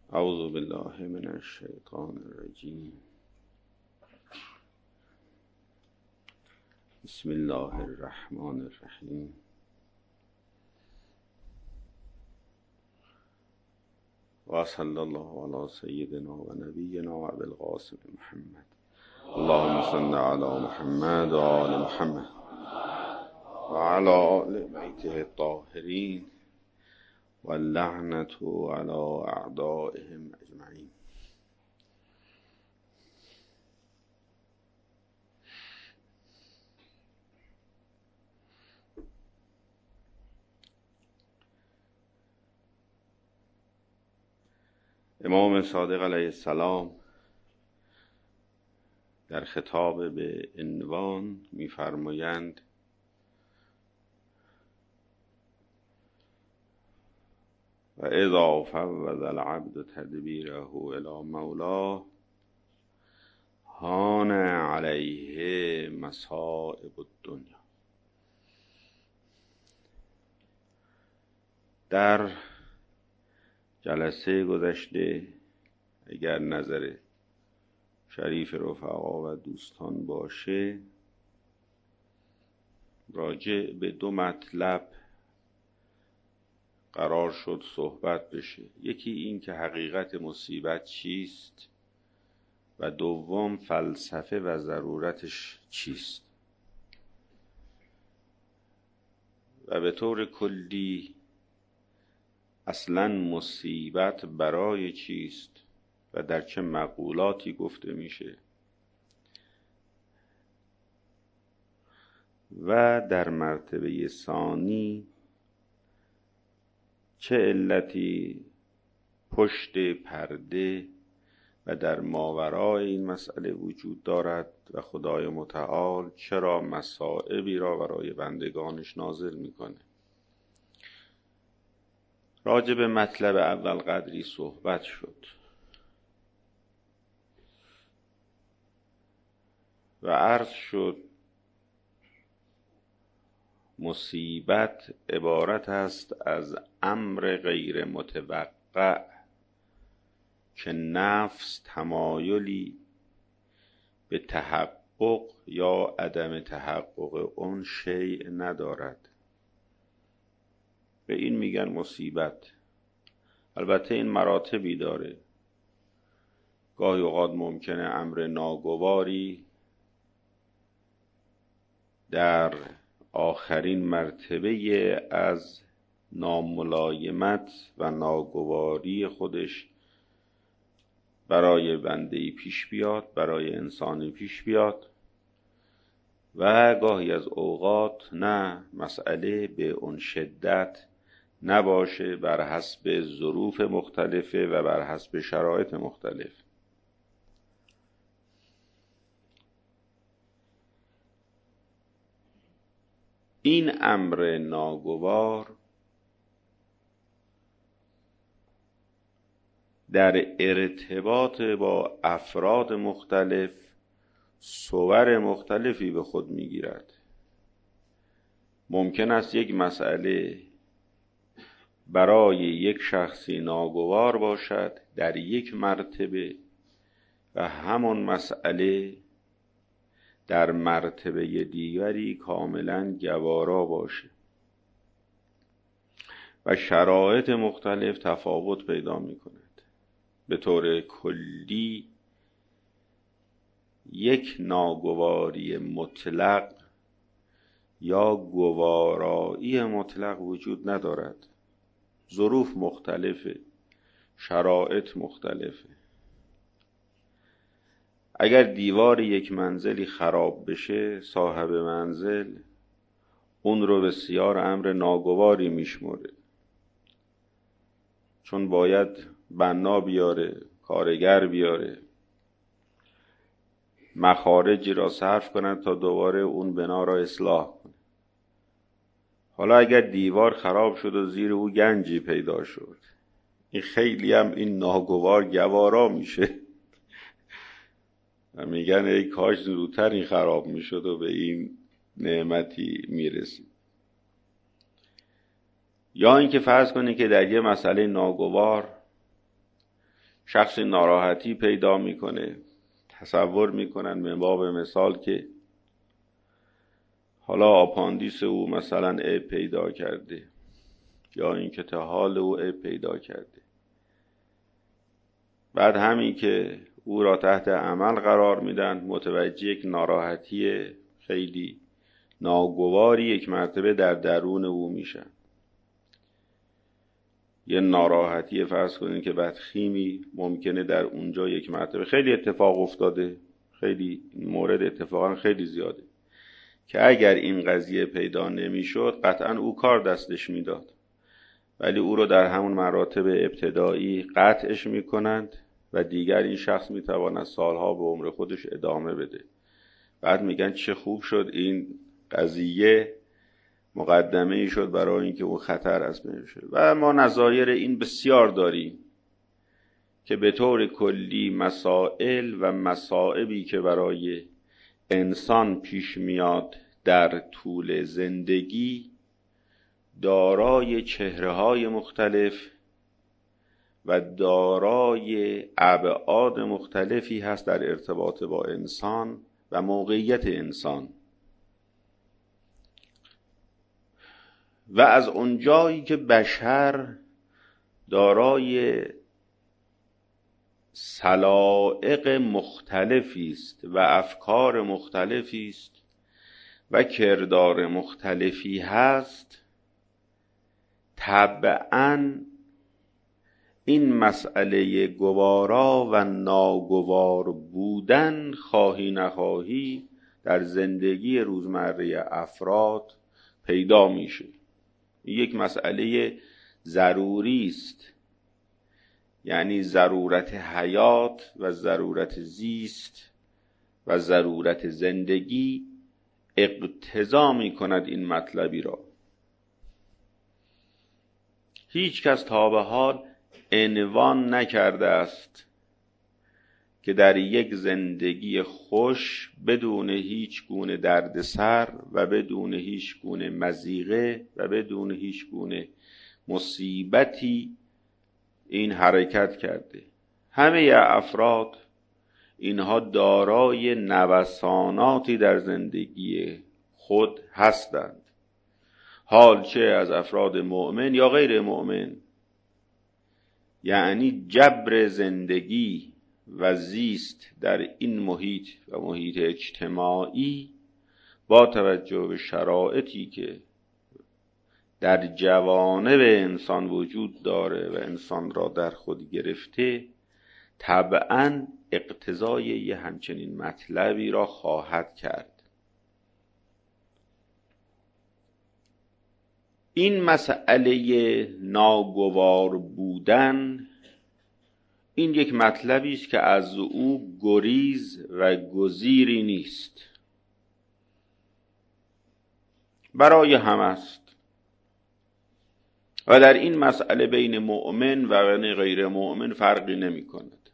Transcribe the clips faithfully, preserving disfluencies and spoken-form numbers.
اعوذ بالله من الشیطان الرجیم. بسم الله الرحمن الرحیم. و صلی الله علی سیدنا و نبینا و ابی القاسم محمد. اللهم صل علی محمد و آل محمد و علی آل بیته الطاهرین و اللعنة علی اعدائهم اجمعین. امام صادق علیه السلام در خطاب به عنوان می‌فرمایند: و اذا فوض العبد تدبیره الی مولاه هان علیه مصائب الدنیا. در جلسه گذشته اگر نظر شریف رفقا و دوستان باشه راجع به دو مطلب قرار شد صحبت بشه. یکی این که حقیقت مصیبت چیست و دوم فلسفه و ضرورتش چیست. و به طور کلی اصلاً مصیبت برای چیست و در چه مقولاتی گفته میشه و در مرتبه ثانی چه علتی پشت پرده و در ماورای این مسئله وجود دارد و خدای متعال چرا مصائبی را برای بندگانش نازل میکنه. راجع به مطلب اول قدری صحبت شد و عرض شد مصیبت عبارت است از امر غیر متوقع که نفس تمایلی به تحقق یا عدم تحقق اون شیء ندارد. به این میگن مصیبت. البته این مراتبی داره. گاهی اوقات ممکنه امر ناگواری در آخرین مرتبه از ناملایمت و ناگواری خودش برای بنده‌ای پیش بیاد، برای انسانی پیش بیاد و گاهی از اوقات نه، مسئله به اون شدت نباشه، بر حسب ظروف مختلفه و بر حسب شرایط مختلف. این امر ناگوار در ارتباط با افراد مختلف صور مختلفی به خود میگیرد. ممکن است یک مسئله برای یک شخصی ناگوار باشد در یک مرتبه و همون مسئله در مرتبه دیگری کاملا گوارا باشه و شرایط مختلف تفاوت پیدا می کند. به طور کلی یک ناگواری مطلق یا گوارایی مطلق وجود ندارد. ظروف مختلفه، شرایط مختلفه. اگر دیوار یک منزلی خراب بشه، صاحب منزل اون رو بسیار امر ناگواری میشمره، چون باید بنا بیاره، کارگر بیاره، مخارجی را صرف کند تا دوباره اون بنا را اصلاح کنه. حالا اگر دیوار خراب شد و زیر او گنجی پیدا شد، این خیلی هم این ناگوار گوارا میشه و میگن ای کاش زودتر این خراب میشد و به این نعمتی میرسید. یا اینکه فرض کنید که در یه مسئله ناگوار شخصی ناراحتی پیدا میکنه، تصور میکنن من باب مثال که حالا آپاندیس او مثلا عیب پیدا کرده یا اینکه تا حال او عیب پیدا کرده. بعد همین که او را تحت عمل قرار میدن، متوجه یک ناراحتی خیلی ناگواری یک مرتبه در درون او میشن. یه ناراحتی فرض کنید که بدخیمی ممکنه در اونجا یک مرتبه، خیلی اتفاق افتاده، خیلی مورد اتفاقا خیلی زیاده، که اگر این قضیه پیدا نمیشد قطعا او کار دستش میداد، ولی او رو در همون مراتب ابتدایی قطعش میکنند و دیگر این شخص میتواند سالها به عمر خودش ادامه بده. بعد میگن چه خوب شد این قضیه مقدمه ای شد برای اینکه اون خطر از بین بره. و ما نظایر این بسیار داریم که به طور کلی مسائل و مصائبی که برای انسان پیش میاد در طول زندگی دارای چهره‌های مختلف و دارای ابعاد مختلفی هست در ارتباط با انسان و موقعیت انسان. و از اونجایی که بشر دارای سلائق مختلفی است و افکار مختلفی است و کردار مختلفی هست، طبعاً این مسئله گوارا و ناگوار بودن خواهی نخواهی در زندگی روزمره افراد پیدا میشه. یک مسئله ضروری است، یعنی ضرورت حیات و ضرورت زیست و ضرورت زندگی اقتضا می کند این مطلبی را. هیچ کس تا به حال عنوان نکرده است که در یک زندگی خوش بدون هیچ گونه دردسر و بدون هیچ گونه مضیقه و بدون هیچ گونه مصیبتی این حرکت کرده. همه افراد اینها دارای نوساناتی در زندگی خود هستند، حال چه از افراد مؤمن یا غیر مؤمن. یعنی جبر زندگی و زیست در این محیط و محیط اجتماعی با توجه به شرایطی که در جوانب انسان وجود داره و انسان را در خود گرفته، طبعاً اقتضای یه همچنین مطلبی را خواهد کرد. این مسئله ناگوار بودن این یک مطلبی است که از او گریز و گزیری نیست، برای همه است. و در این مسئله بین مؤمن و غیر مؤمن فرقی نمی کند.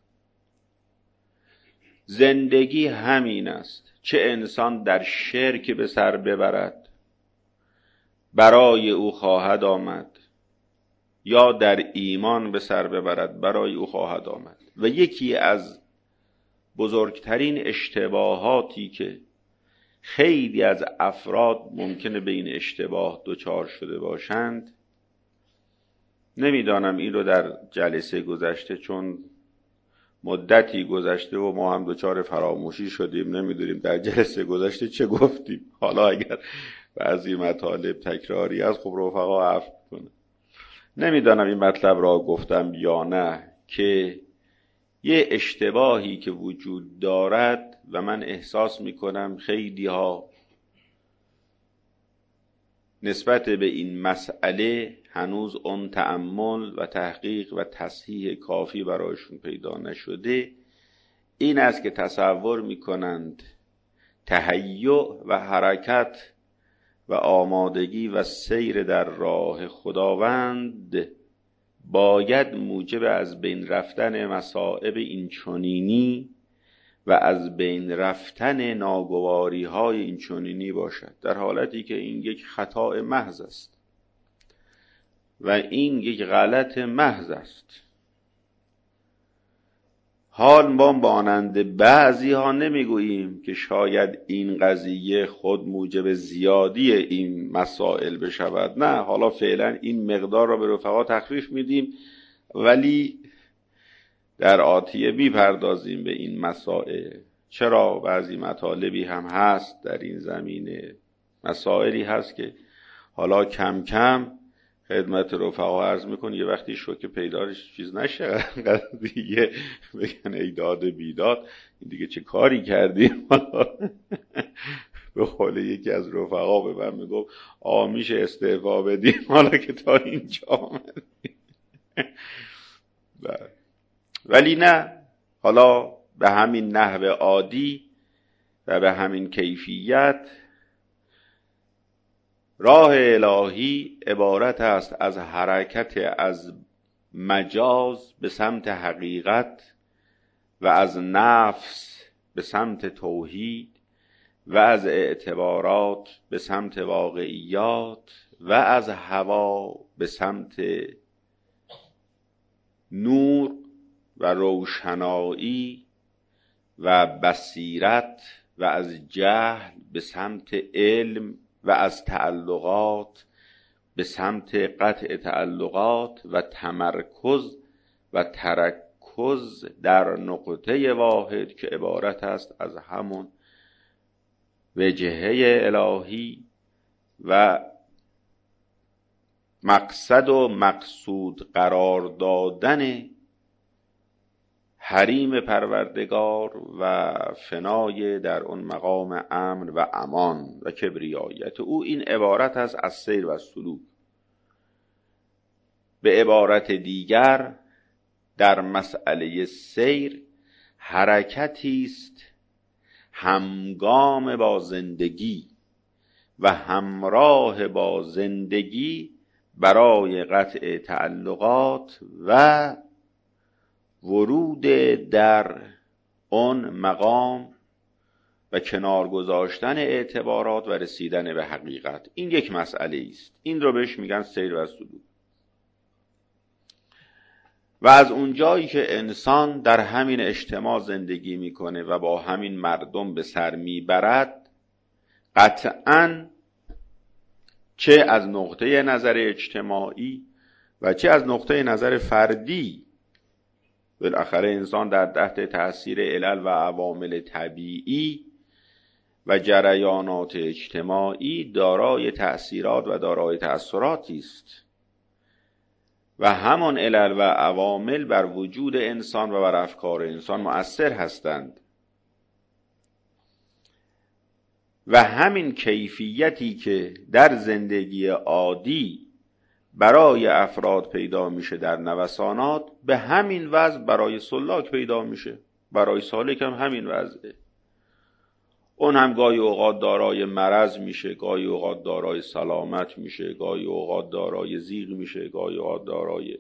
زندگی همین است، چه انسان در شرک به سر ببرد برای او خواهد آمد، یا در ایمان به سر ببرد برای او خواهد آمد. و یکی از بزرگترین اشتباهاتی که خیلی از افراد ممکنه به این اشتباه دچار شده باشند، نمیدانم این رو در جلسه گذشته، چون مدتی گذشته و ما هم دچار فراموشی شدیم، نمیدونیم در جلسه گذشته چه گفتیم. حالا اگر بعضی مطالب تکراری از خب رفقا عفو کنه. نمیدانم این مطلب را گفتم یا نه، که یه اشتباهی که وجود دارد و من احساس میکنم خیلی ها نسبت به این مسئله هنوز اون تأمل و تحقیق و تصحیح کافی برایشون پیدا نشده، این است که تصور میکنند تهیع و حرکت و آمادگی و سیر در راه خداوند باید موجب از بین رفتن مصائب این چنینی و از بین رفتن ناگواری های این چنینی باشد، در حالتی که این یک خطا محض است و این یک غلط محض است. حال ما مانند بعضی ها نمیگوییم که شاید این قضیه خود موجب زیادی این مسائل بشود، نه، حالا فعلا این مقدار را به رفقا تخفیف میدیم، ولی در آتیه میپردازیم به این مسائل. چرا بعضی مطالبی هم هست در این زمینه، مسائلی هست که حالا کم کم خدمت رفقا عرض میکنه یه وقتی شوکه پیدارش چیز نشه دیگه بگن ای داد بیداد این دیگه چه کاری کردیم. به قول یکی از رفقا به من میگفت آقا میشه استعفا بدیم حالا که تا اینجا آمدیم. ولی نه، حالا به همین نحو عادی و به همین کیفیت راه الهی عبارت است از حرکت از مجاز به سمت حقیقت و از نفس به سمت توحید و از اعتبارات به سمت واقعیات و از هوا به سمت نور و روشنایی و بصیرت و از جهل به سمت علم و از تعلقات به سمت قطع تعلقات و تمرکز و ترکز در نقطه واحد که عبارت است از همون وجهه الهی و مقصد و مقصود قرار دادن حریم پروردگار و فنای در اون مقام امن و امان و کبریایت او. این عبارت است از سیر و سلوک. به عبارت دیگر در مسئله سیر حرکتی است همگام با زندگی و همراه با زندگی برای قطع تعلقات و ورود در اون مقام و کنار گذاشتن اعتبارات و رسیدن به حقیقت. این یک مسئله است، این رو بهش میگن سیر و سلوک. و از اونجایی که انسان در همین اجتماع زندگی میکنه و با همین مردم به سر میبرد، قطعاً چه از نقطه نظر اجتماعی و چه از نقطه نظر فردی، بالاخره انسان در تحت تأثیر علل و عوامل طبیعی و جریانات اجتماعی دارای تأثیرات و دارای تأثیراتی است و همان علل و عوامل بر وجود انسان و بر افکار انسان مؤثر هستند و همین کیفیتی که در زندگی عادی برای افراد پیدا میشه در نوسانات، به همین وضع برای سلاک پیدا میشه، برای سالک هم همین وضعه. اون هم گاهی اوقات دارای مرض میشه، گاهی اوقات دارای سلامت میشه، گاهی اوقات دارای ضیق میشه، گاهی اوقات دارای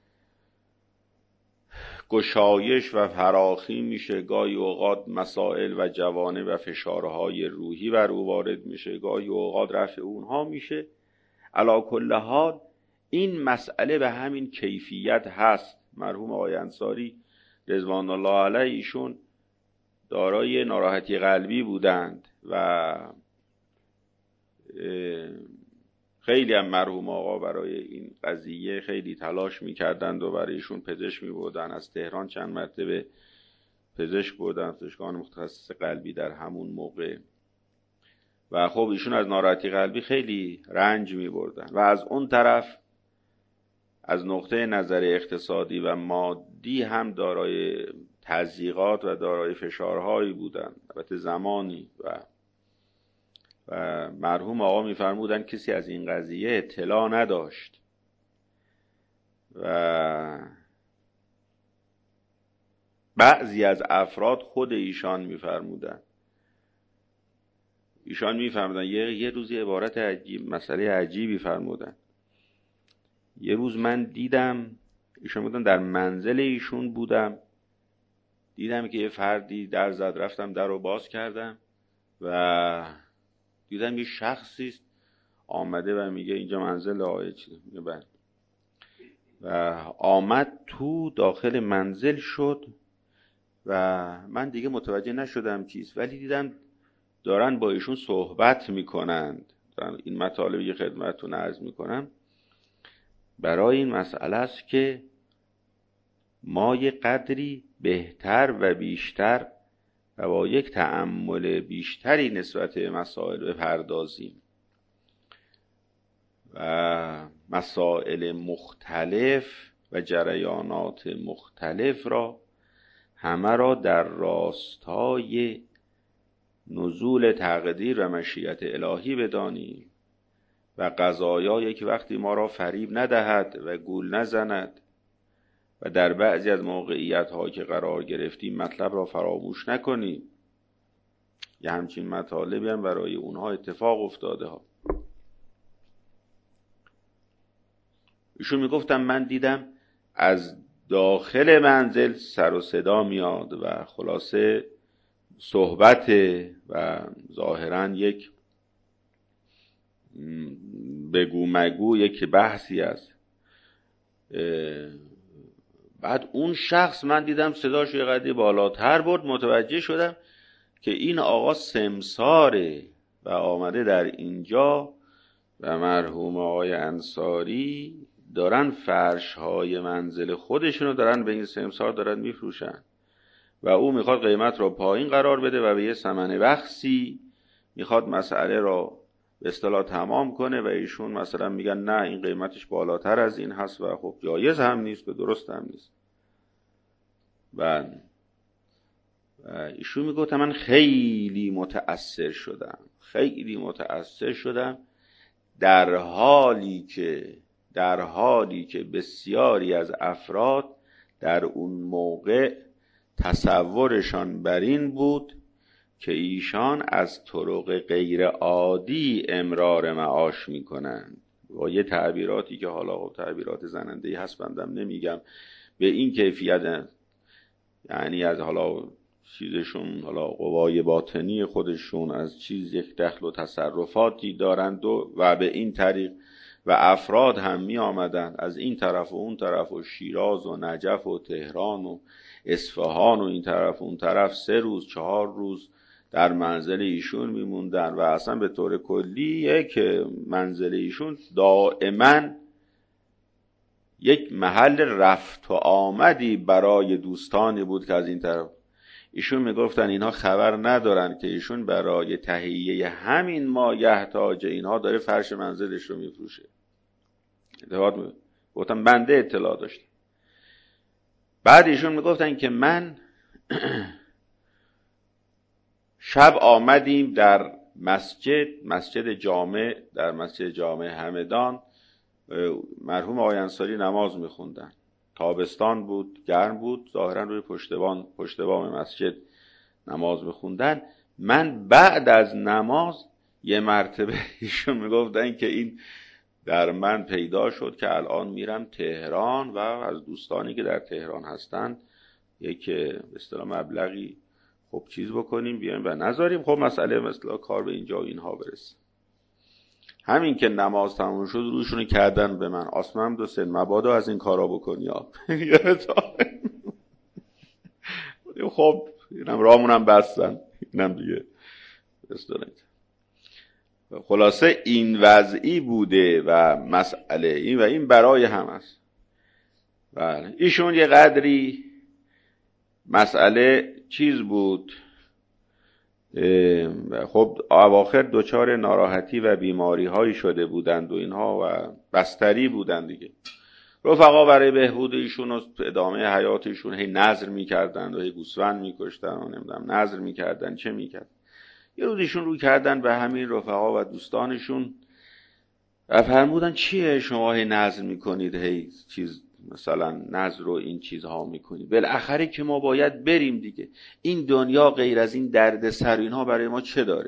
گشایش و فراخی میشه، گاهی اوقات مسائل و جوانب و فشارهای روحی بر او وارد میشه، گاهی اوقات رفع اونها میشه. علی کل حال این مسئله به همین کیفیت هست. مرحوم آقای انصاری رضوان الله علیه ایشون دارای ناراحتی قلبی بودند و خیلی هم مرحوم آقا برای این قضیه خیلی تلاش میکردند و برای ایشون پزشک میبردن. از تهران چند مرتبه پزشک بردن، پزشکان متخصص قلبی در همون موقع، و خب ایشون از ناراحتی قلبی خیلی رنج میبردن و از اون طرف از نقطه نظر اقتصادی و مادی هم دارای تضییقات و دارای فشارهایی بودن البته زمانی. و و مرحوم آقا میفرمودن کسی از این قضیه اطلاع نداشت و بعضی از افراد خود ایشان میفرمودن ایشان میفرمودن یه یه روزی عبارت عجیب، مسئله عجیبی فرمودن. یه روز من دیدم، ایشان بودن در منزل ایشون بودم، دیدم که یه فردی در زد، رفتم در رو باز کردم و دیدم یه شخصی آمده و میگه اینجا منزل آقای چیزه و آمد تو داخل منزل شد و من دیگه متوجه نشدم چیز، ولی دیدم دارن با ایشون صحبت میکنند، دارن این مطالبی خدمتتون عرض میکنم برای این مسئله است که ما یه قدری بهتر و بیشتر و با یک تأمل بیشتری نسبت به مسائل بپردازیم و مسائل مختلف و جریانات مختلف را همه را در راستای نزول تقدیر و مشیت الهی بدانیم و قضایایی که وقتی ما را فریب ندهد و گول نزند و در بعضی از موقعیت ها که قرار گرفتیم مطلب را فراموش نکنیم. یه همچین مطالبی هم برای اونها اتفاق افتاده ها. ایشون میگفتم من دیدم از داخل منزل سر و صدا میاد و خلاصه صحبت و ظاهرا یک بگو مگو، یک بحثی است. بعد اون شخص من دیدم صداش یه قدری بالاتر برد، متوجه شدم که این آقا سمساره و آمده در اینجا و مرحوم آقای انصاری دارن فرش های منزل خودشونو دارن به این سمسار دارن میفروشن و او میخواد قیمت را پایین قرار بده و به یه ثمن بخسی میخواد مسئله را به اصطلاح تمام کنه و ایشون مثلا میگن نه این قیمتش بالاتر از این هست و خب جایز هم نیست و درست هم نیست. و ایشون میگفت من خیلی متأثر شدم خیلی متأثر شدم در حالی که در حالی که بسیاری از افراد در اون موقع تصورشان بر این بود که ایشان از طرق غیر عادی امرار معاش میکنند با یه تعبیراتی که حالا تعبیرات زننده‌ای هست بندم نمیگم به این کیفیت، یعنی از حالا چیزشون حالا قوای باطنی خودشون از چیز یک دخل و تصرفاتی دارند و, و به این طریق و افراد هم می آمدن از این طرف و اون طرف و شیراز و نجف و تهران و اصفهان و این طرف و اون طرف سه روز چهار روز در منزل ایشون میموندن و اصلا به طور کلیه که منزل ایشون دائما یک محل رفت و آمدی برای دوستانی بود که از این طرف ایشون میگفتن اینها خبر ندارن که ایشون برای تهیه همین مایحتاج اینها داره فرش منزلش رو میفروشه. اطلاعات می گفتم بنده اطلاع داشتم. بعد ایشون میگفتن که من شب آمدیم در مسجد مسجد جامع در مسجد جامع همدان مرحوم آقای انصاری نماز میخوندن. تابستان بود، گرم بود، ظاهرا روی پشتبان پشتبام مسجد نماز میخوندن. من بعد از نماز یه مرتبه ایشون میگفتن که این در من پیدا شد که الان میرم تهران و از دوستانی که در تهران هستن یک به اصطلاح مبلغی خب چیز بکنیم بیایم و نذاریم خب مسئله مثلا کار به اینجا و اینها برسه. همین که نماز تموم شد روشونو کردن به من آسمم دو سن مبادا از این کارا بکنی ها. خب اینم رامونم بستن اینم دیگه بستانید. خلاصه این وضعی بوده و مسئله این و این برای هم است. بله ایشون یه قدری مسئله چیز بود، خب اواخر دچار ناراحتی و بیماری هایی شده بودند و اینها و بستری بودند دیگه. رفقا برای بهبود ایشون و ادامه حیاتشون هی نظر میکردن و هی گوسفند میکشتن و نمیدونم نظر میکردن چه میکرد. یه روز ایشون رو کردن به همین رفقا و دوستانشون و فرمودن چیه شما هی نظر میکنید هی چیز مثلا نظر و این چیزها میکنید، بالاخره که ما باید بریم دیگه، این دنیا غیر از این درد سر اینها برای ما چه داره؟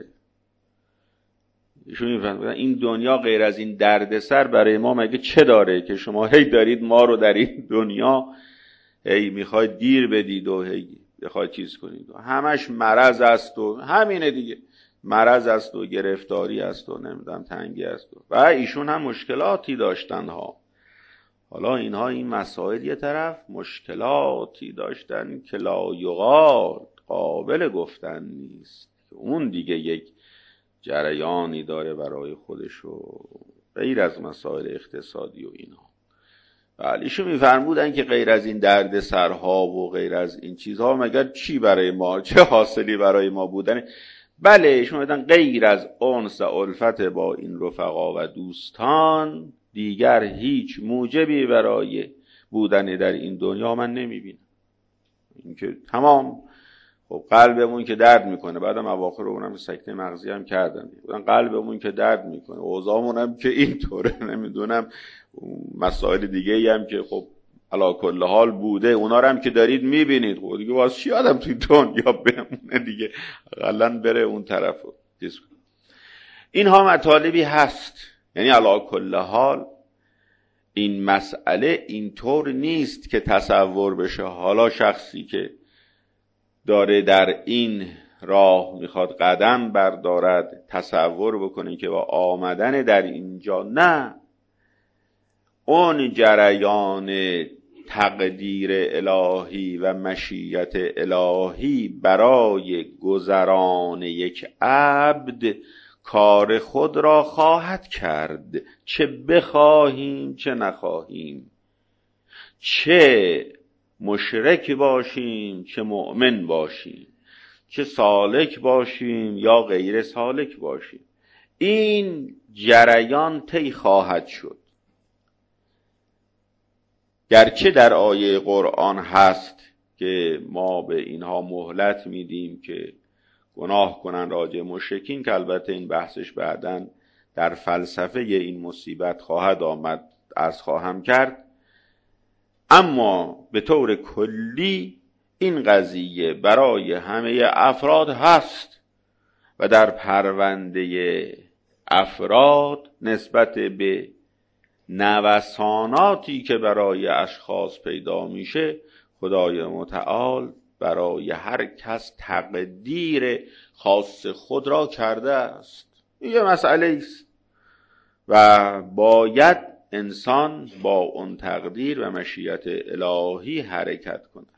ایشون میفهمن این دنیا غیر از این درد سر برای ما مگه چه داره که شما هی دارید ما رو در این دنیا هی میخواید گیر بدید و هی بخواید چیز کنید و همش مرض است و همینه دیگه، مرض است و گرفتاری است و نمیدونم تنگی است و, و ایشون هم مشکلاتی داشتن ها. حالا اینها این مسائل یه طرف مشکلاتی داشتن که لا یقال، قابل گفتن نیست، که اون دیگه یک جریانی داره برای خودش و غیر از مسائل اقتصادی و اینها. بله ایشون میفرمودن که غیر از این درد سرها و غیر از این چیزها مگر چی برای ما، چه حاصلی برای ما بودن؟ بله ایشون میگن غیر از انس و الفت با این رفقا و دوستان دیگر هیچ موجبی برای بودن در این دنیا من نمیبینم. این که تمام خب قلبمون که درد میکنه، بعدم اواخر اونم سکته مغزی هم کردن، بودن قلبمون که درد میکنه، اوضاعمون هم که اینطوره، نمیدونم مسائل دیگه ای هم که خب علا کل حال بوده، اونا رو هم که دارید میبینید، خب دیگه واسه چی آدم توی دنیا بمونه دیگه، غلن بره اون طرفو. اینها مطالبی هست، یعنی علا کل حال این مسئله اینطور نیست که تصور بشه حالا شخصی که داره در این راه میخواد قدم بردارد تصور بکنه که با آمدن در اینجا، نه، اون جریان تقدیر الهی و مشیت الهی برای گذران یک عبد کار خود را خواهد کرد، چه بخواهیم چه نخواهیم، چه مشرک باشیم چه مؤمن باشیم، چه سالک باشیم یا غیر سالک باشیم، این جریان طی خواهد شد. گرچه در آیه قرآن هست که ما به اینها مهلت میدیم که گناه کنن راجع مشرکین، که البته این بحثش بعداً در فلسفه این مصیبت خواهد آمد، عرض خواهم کرد، اما به طور کلی این قضیه برای همه افراد هست و در پرونده افراد نسبت به نوساناتی که برای اشخاص پیدا میشه، خدای متعال برای هر کس تقدیر خاص خود را کرده است. این یه مسئله است و باید انسان با اون تقدیر و مشیت الهی حرکت کند.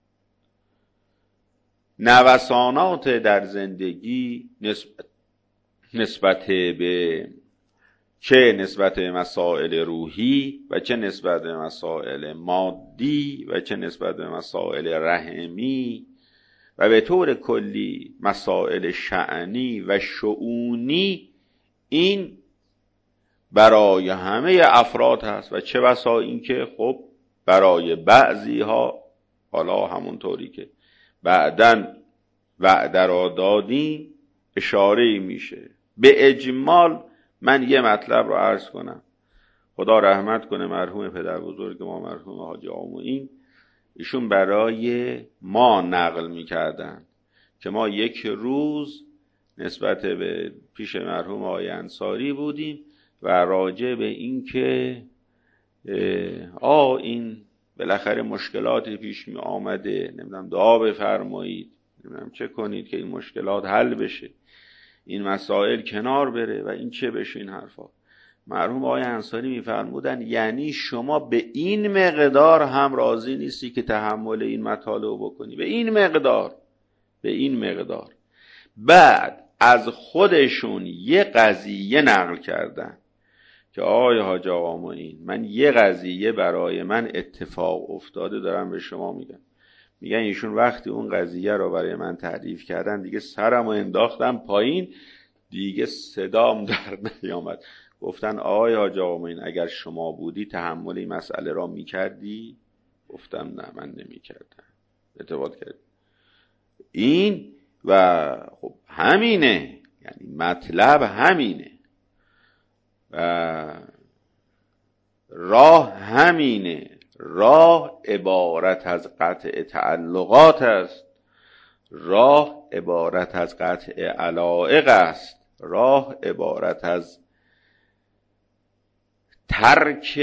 نوسانات در زندگی نسبت, نسبت به چه نسبت به مسائل روحی و چه نسبت به مسائل مادی و چه نسبت به مسائل رحمی و به طور کلی مسائل شأنی و شؤونی، این برای همه افراد هست و چه بسا این که خب برای بعضی ها، حالا همونطوری که بعداً وعده را دادیم اشاره میشه. به اجمال من یه مطلب رو عرض کنم، خدا رحمت کنه مرحوم پدر بزرگ ما مرحوم حاجی آموئین، ایشون برای ما نقل میکردن که ما یک روز نسبت به پیش مرحوم آقای انصاری بودیم و راجع به این که آ این بالاخره مشکلاتی پیش می آمده، نمیدونم دعا بفرمایید، نمیدونم چه کنید که این مشکلات حل بشه، این مسائل کنار بره و این چه بشه، این حرفا. مرحوم آقای انصاری میفرمودن یعنی شما به این مقدار هم راضی نیستی که تحمل این مطالب بکنی، به این مقدار، به این مقدار. بعد از خودشون یه قضیه نقل کردن که آقای حاج آقا معین، من یه قضیه برای من اتفاق افتاده دارم به شما میگم. میگن ایشون وقتی اون قضیه رو برای من تعریف کردن دیگه سرمو انداختم پایین، دیگه صدام در نیامد. گفتن آقای حاج آقا معین اگر شما بودی تحمل این مسئله را میکردی؟ گفتم نه من نمیکردم. اعتقاد کرد این و خب همینه، یعنی مطلب همینه و راه همینه. راه عبارت از قطع تعلقات است، راه عبارت از قطع علایق است، راه عبارت از ترک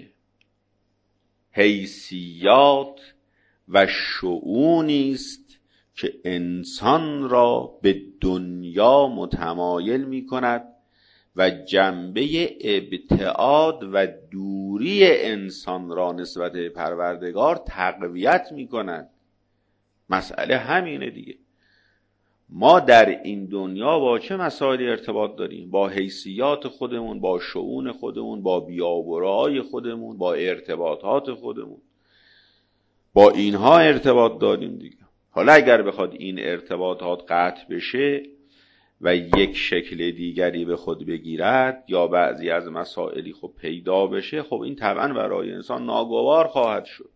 حیثیات و شؤونی است که انسان را به دنیا متمایل می کند و جنبه ابتعاد و دوری انسان را نسبت به پروردگار تقویت میکنند. مسئله همینه دیگه. ما در این دنیا با چه مسائلی ارتباط داریم؟ با حیثیات خودمون، با شؤون خودمون، با بی‌آبروهای خودمون، با ارتباطات خودمون، با اینها ارتباط داریم دیگه. حالا اگر بخواد این ارتباطات قطع بشه و یک شکل دیگری به خود بگیرد یا بعضی از مسائلی خب پیدا بشه، خب این طبعا برای انسان ناگوار خواهد شد.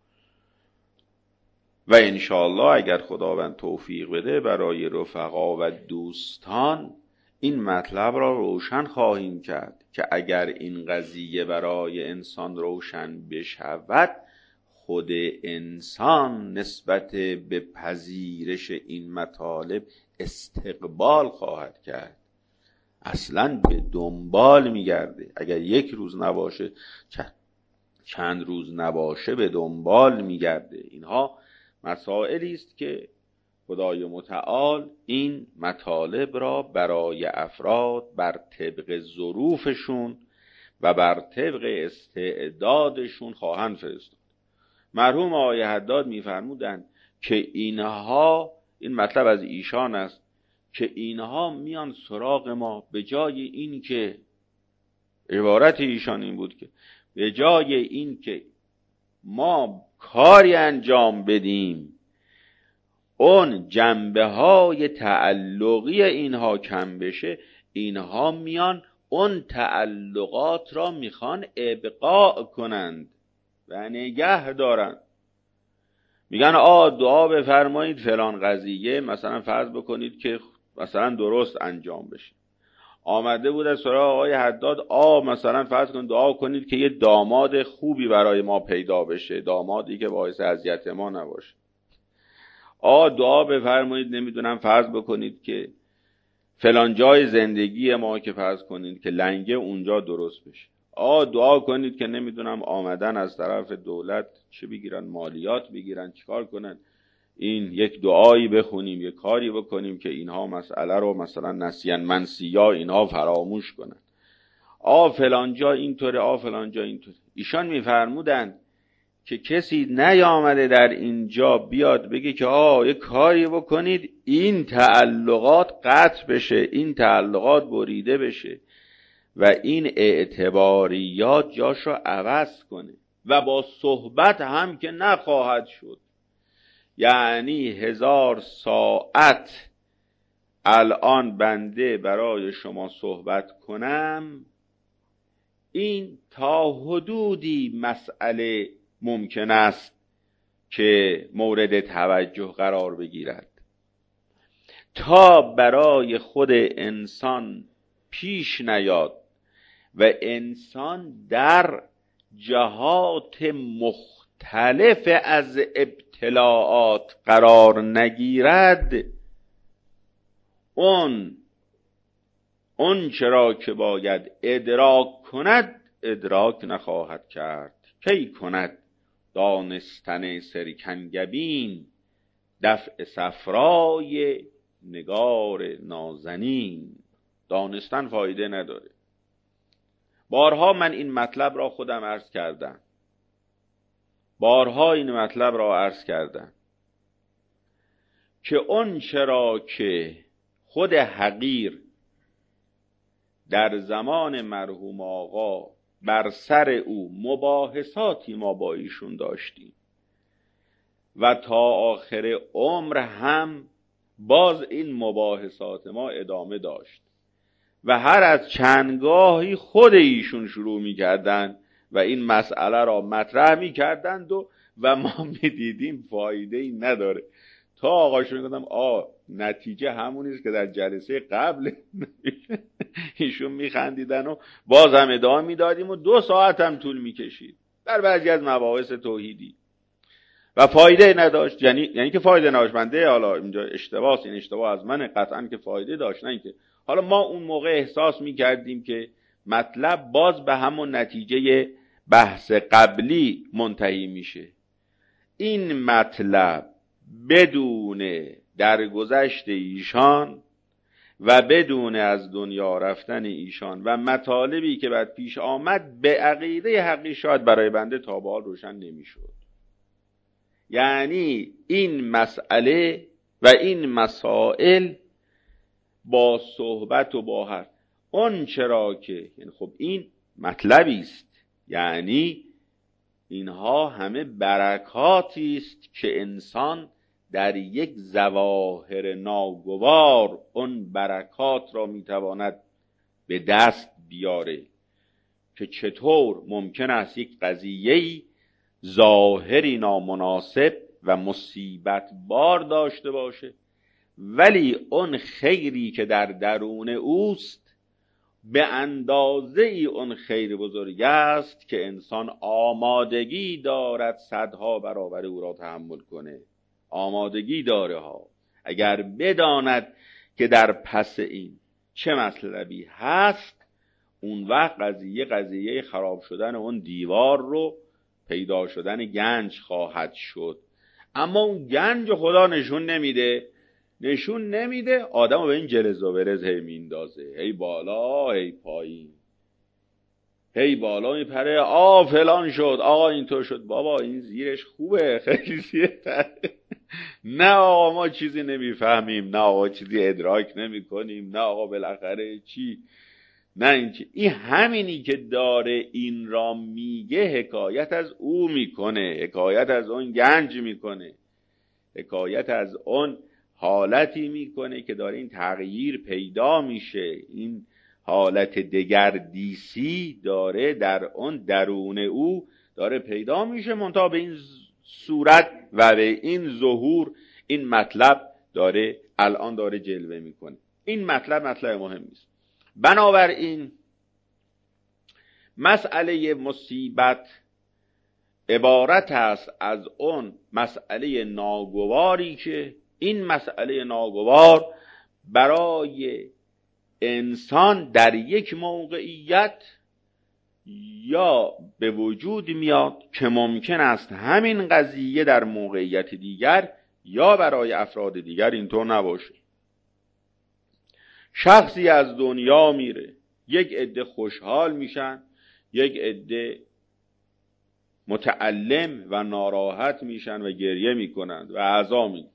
و انشاءالله اگر خداوند توفیق بده برای رفقا و دوستان این مطلب را روشن خواهیم کرد که اگر این قضیه برای انسان روشن بشود، خود انسان نسبت به پذیرش این مطالب استقبال خواهد کرد. اصلاً به دنبال میگرده. اگر یک روز نباشه، چند روز نباشه، به دنبال میگرده. اینها مسائلی است که خدای متعال این مطالب را برای افراد بر طبق ظروفشون و بر طبق استعدادشون خواهند فرستاد. مرحوم آقای حداد می‌فرمودند که اینها، این مطلب از ایشان است، که اینها میان سراغ ما به جای این که، عبارت ایشان این بود که به جای این که ما کاری انجام بدیم اون جنبه های تعلقی اینها کم بشه، اینها میان اون تعلقات را میخوان ابقاء کنند و نگه دارن. میگن آ دعا بفرمایید فلان قضیه مثلا فرض بکنید که مثلا درست انجام بشه. آمده بود از سراغ آقای حداد، آ مثلا فرض کنید دعا کنید که یه داماد خوبی برای ما پیدا بشه، دامادی که باعث اذیت ما نباشه. آ دعا بفرمایید نمیدونم فرض بکنید که فلان جای زندگی ما که فرض کنید که لنگه اونجا درست بشه. آ دعا کنید که نمیدونم آمدن از طرف دولت چه بگیرن، مالیات بگیرن، چیکار کنن، این یک دعایی بخونیم، یک کاری بکنیم که اینها مسئله رو مثلا نسیان منسیا اینها فراموش کنن. آ فلان جا اینطوره، آ فلان جا اینطوره. ایشان میفرمودن که کسی نیامده در اینجا بیاد بگه که آ یک کاری بکنید این تعلقات قطع بشه، این تعلقات بریده بشه و این اعتباریات جاش رو عوض کنه. و با صحبت هم که نخواهد شد. یعنی هزار ساعت الان بنده برای شما صحبت کنم، این تا حدودی مسئله ممکن است که مورد توجه قرار بگیرد. تا برای خود انسان پیش نیاد و انسان در جهات مختلف از اطلاعات قرار نگیرد، اون اون چرا که باید ادراک کند ادراک نخواهد کرد. کی کند دانستن سرکنگبین، دفع صفرای نگار نازنین. دانستن فایده نداره. بارها من این مطلب را خودم عرض کردم، بارها این مطلب را عرض کردم که اون چرا که خود حقیر در زمان مرحوم آقا بر سر او مباحثاتی ما با ایشون داشتیم و تا آخر عمر هم باز این مباحثات ما ادامه داشت و هر از چندگاهی خود ایشون شروع می کردن و این مسئله را مطرح می کردند و, و ما می دیدیم فایده ای نداره. تا آقاشون می گفتم آه نتیجه همونیست که در جلسه قبل ایشون می خندیدن و باز هم ادامه می دادیم و دو ساعت هم طول می کشید در بعضی از مباحث توحیدی و فایده نداشت. یعنی یعنی که فایده نداشت. بنده حالا اینجا اشتباهه، این اشتباه از منه قطعا که فایده داشت، نه اینکه حالا ما اون موقع احساس می کردیم که مطلب باز به همون نتیجه بحث قبلی منتهی میشه. این مطلب بدون درگذشت ایشان و بدون از دنیا رفتن ایشان و مطالبی که بعد پیش آمد به عقیده حقی شاید برای بنده تا به حال روشن نمیشد. یعنی این مسئله و این مسائل با صحبت و با حرف اون چرا که یعنی خب این مطلبی است، یعنی اینها همه برکاتی است که انسان در یک ظواهر ناگوار اون برکات را میتواند به دست بیاره که چطور ممکن است یک قضیه‌ای ظاهری نامناسب و مصیبت بار داشته باشه ولی اون خیری که در درون اوست به اندازه ای اون خیر بزرگ است که انسان آمادگی دارد صدها برابر او را تحمل کنه. آمادگی داره ها. اگر بداند که در پس این چه مطلبی هست، اون وقت قضیه قضیه خراب شدن اون دیوار رو پیدا شدن گنج خواهد شد. اما اون گنج خدا نشون نمیده نشون نمیده آدم رو به این جلز و برز هی میندازه، هی بالا هی پایین، هی بالا میپره، آ فلان شد، آقا اینطور شد. بابا این زیرش خوبه، خیلی زیره. نه آقا ما چیزی نمیفهمیم، نه آقا چیزی ادراک نمی کنیم، نه آقا بالاخره چی، نه این چی. این همینی که داره این را میگه حکایت از او میکنه، حکایت از اون گنج میکنه، حکایت از اون حالتی میکنه که داره این تغییر پیدا میشه، این حالت دگردیسی داره در اون درون او داره پیدا میشه، منتها به این صورت و به این ظهور این مطلب داره الان داره جلوه میکنه. این مطلب مطلب مهمی است. بنابراین مسئله مصیبت عبارت است از اون مسئله ناگواری که این مسئله ناگوار برای انسان در یک موقعیت یا به وجود میاد که ممکن است همین قضیه در موقعیت دیگر یا برای افراد دیگر اینطور نباشه. شخصی از دنیا میره، یک عده خوشحال میشن، یک عده متألم و ناراحت میشن و گریه میکنند و عزا میکنند.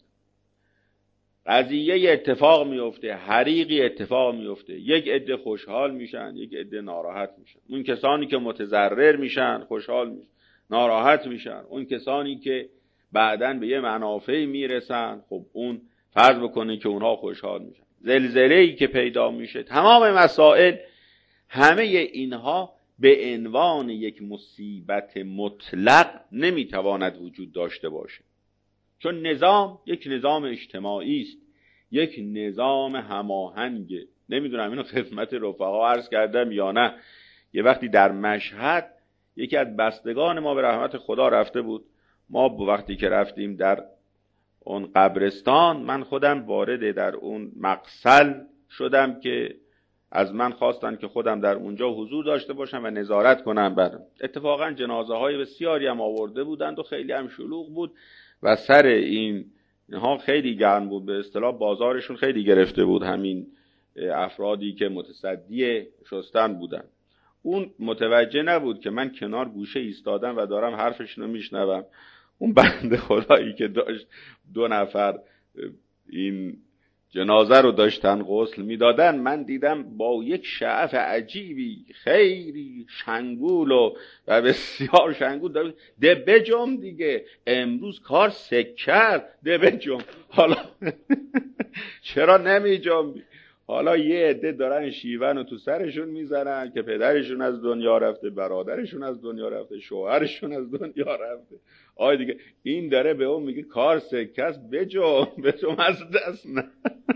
قضیه اتفاق میفته، حریقی اتفاق میفته، یک عده خوشحال میشن، یک عده ناراحت میشن. اون کسانی که متضرر میشن خوشحال میشن، ناراحت میشن. اون کسانی که بعداً به یه منافعی میرسن، خب اون فرض بکنه که اونها خوشحال میشن. زلزله‌ای که پیدا میشه، تمام مسائل همه اینها به عنوان یک مصیبت مطلق نمیتواند وجود داشته باشه، چون نظام یک نظام اجتماعی است، یک نظام هماهنگه. نمیدونم اینو خدمت رفقا عرض کردم یا نه. یه وقتی در مشهد یکی از بستگان ما به رحمت خدا رفته بود، ما وقتی که رفتیم در اون قبرستان، من خودم وارد در اون مقصل شدم که از من خواستن که خودم در اونجا حضور داشته باشم و نظارت کنم بر. اتفاقا جنازه های بسیاری هم آورده بودند و خیلی هم شلوغ بود و سر این ها خیلی گرم بود، به اصطلاح بازارشون خیلی گرفته بود همین افرادی که متصدی شستن بودن. اون متوجه نبود که من کنار گوشه ایستادم و دارم حرفشون رو میشنوم. اون بنده خدایی که داشت دو نفر این جنازه رو داشتن غسل میدادن، من دیدم با یک شعف عجیبی خیلی شنگول و, و بسیار شنگول داره، ده بجم دیگه، امروز کار سک کرد، ده بجم. حالا چرا نمی جنبی؟ حالا یه عده دارن شیون رو تو سرشون میزنن که پدرشون از دنیا رفته، برادرشون از دنیا رفته، شوهرشون از دنیا رفته. آی دیگه این داره به اون میگه کار سکه است، بجم بجم از دست نه.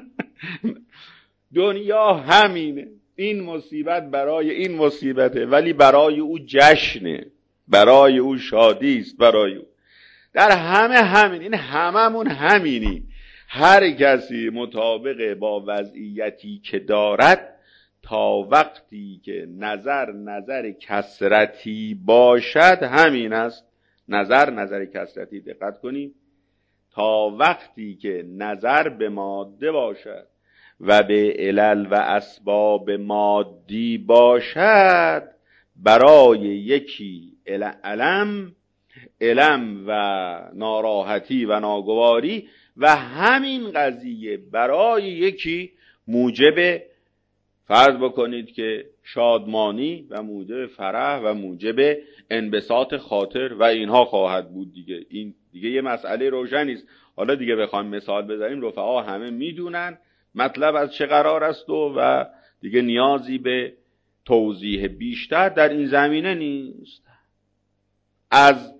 دنیا همینه، این مصیبت برای این مصیبته، ولی برای او جشنه، برای او شادی است، برای او در همه همین. این هممون همینی. هر کسی مطابق با وضعیتی که دارد تا وقتی که نظر نظر کثرتی باشد همین است. نظر نظر کثرتی، دقت کنید، تا وقتی که نظر به ماده باشد و به علل و اسباب مادی باشد، برای یکی علم علم و ناراحتی و ناگواری و همین قضیه برای یکی موجب، فرض بکنید که شادمانی و موجب فرح و موجب انبساط خاطر و اینها خواهد بود دیگه. این دیگه یه مسئله روشنی است. حالا دیگه بخوایم مثال بزنیم، رفقا همه میدونن مطلب از چه قرار است و, و دیگه نیازی به توضیح بیشتر در این زمینه نیست. از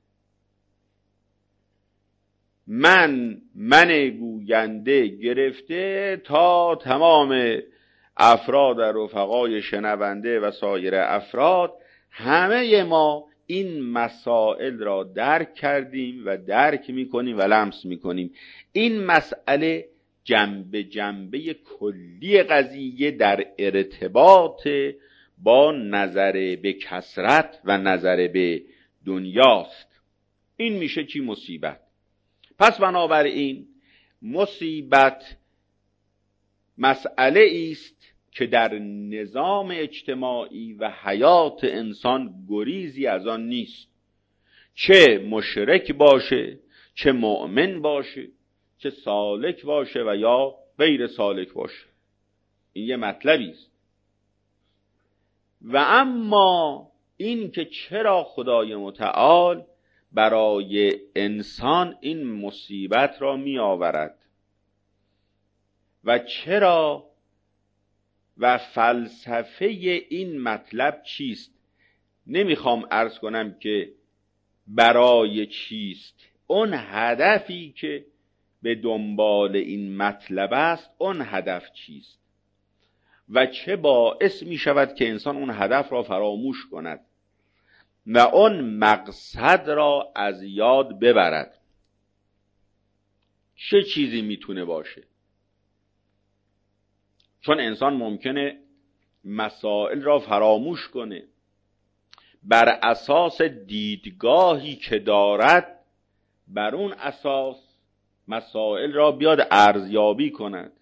من من گوینده گرفته تا تمام افراد و رفقای شنونده و سایر افراد، همه ما این مسائل را درک کردیم و درک میکنیم و لمس میکنیم. این مسئله جنبه جنبه کلی قضیه در ارتباط با نظر به کثرت و نظر به دنیاست. این میشه چی؟ مصیبت. پس بنابراین مصیبت مسئله است که در نظام اجتماعی و حیات انسان گریزی از آن نیست، چه مشرک باشه، چه مؤمن باشه، چه سالک باشه و یا غیر سالک باشه. این یه مطلبی است. و اما این که چرا خدای متعال برای انسان این مصیبت را می آورد و چرا و فلسفه این مطلب چیست، نمیخوام عرض کنم که برای چیست، اون هدفی که به دنبال این مطلب است اون هدف چیست و چه باعث می شود که انسان اون هدف را فراموش کند و اون مقصد را از یاد ببرد. چه چیزی میتونه باشه؟ چون انسان ممکنه مسائل را فراموش کنه، بر اساس دیدگاهی که دارد بر اون اساس مسائل را بیاد ارزیابی کند.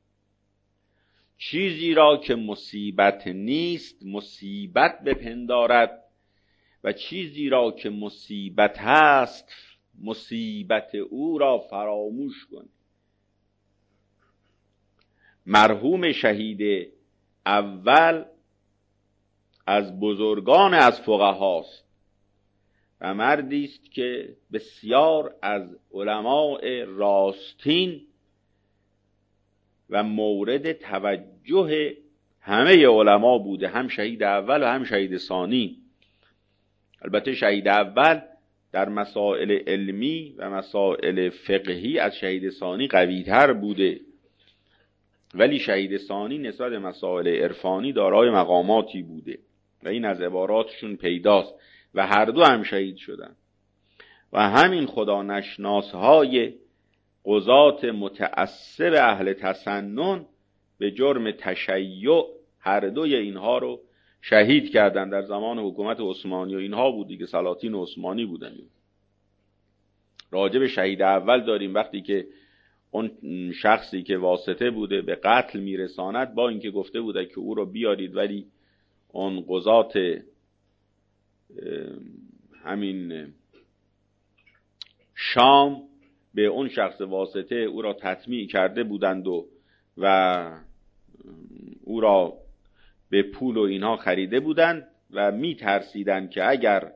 چیزی را که مصیبت نیست مصیبت بپندارد و چیزی را که مصیبت هست مصیبت او را فراموش کند. مرحوم شهید اول از بزرگان از فقهاست و مردی است که بسیار از علماء راستین و مورد توجه همه علما بوده، هم شهید اول و هم شهید ثانی. البته شهید اول در مسائل علمی و مسائل فقهی از شهید ثانی قوی‌تر بوده، ولی شهید ثانی نسبت به مسائل عرفانی دارای مقاماتی بوده و این از عباراتشون پیداست و هر دو هم شهید شدن. و همین خدا نشناسهای قضات متعصب اهل تسنن به جرم تشیع هر دوی اینها رو شهید کردن در زمان حکومت عثمانی و اینها بودی که سلاطین عثمانی بودن. راجع به شهید اول داریم وقتی که اون شخصی که واسطه بوده به قتل میرساند، با اینکه گفته بوده که او رو بیارید، ولی اون قضات همین شام به اون شخص واسطه او را تطمیع کرده بودند و و او را به پول و اینها خریده بودند و می ترسیدند که اگر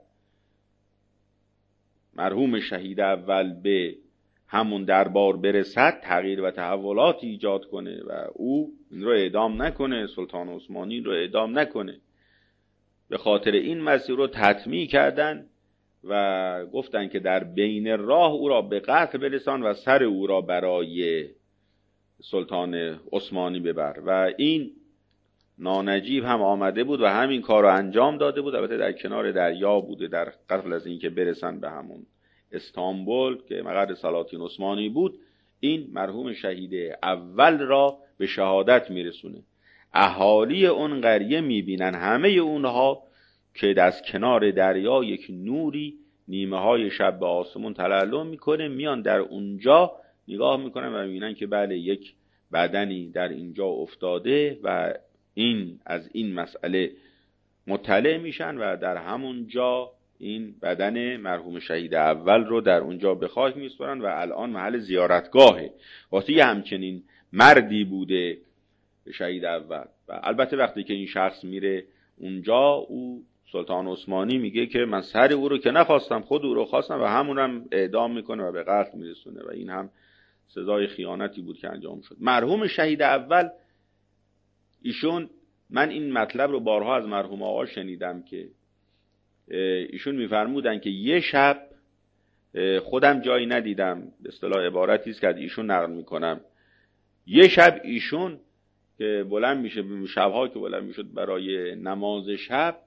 مرحوم شهید اول به همون دربار برسد تغییر و تحولاتی ایجاد کنه و او این رو اعدام نکنه، سلطان عثمانی رو اعدام نکنه. به خاطر این مسیر رو تطمیع کردن و گفتن که در بین راه او را به قتل برسان و سر او را برای سلطان عثمانی ببر. و این نانجیب هم آمده بود و همین کار رو انجام داده بود. البته در کنار دریا بوده، در قبل از اینکه برسن به همون استانبول که مقر سلاطین عثمانی بود، این مرحوم شهید اول را به شهادت میرسونه. اهالی اون قریه میبینن همه اونها که از کنار دریا یک نوری نیمه های شب به آسمون تلالم میکنه، میان در اونجا نگاه میکنن و میبینن که بله یک بدنی در اینجا افتاده و این از این مسئله مطلع میشن و در همون جا این بدن مرحوم شهید اول رو در اونجا به خاک میسپارن و الان محل زیارتگاهه. وقتی همچنین مردی بوده شهید اول و البته وقتی که این شخص میره اونجا، او سلطان عثمانی میگه که من سر او رو که نخواستم، خود او رو خواستم و همونم اعدام میکنه و به قتل میرسونه و این هم سزای خیانتی بود که انجام شد. مرحوم شهید اول ایشون، من این مطلب رو بارها از مرحوم آقا شنیدم که ایشون میفرمودن که یه شب، خودم جایی ندیدم، به اصطلاح عبارتی است که ایشون نقل میکنم، یه شب ایشون که بلند میشه، شبها که بلند میشد برای نماز شب،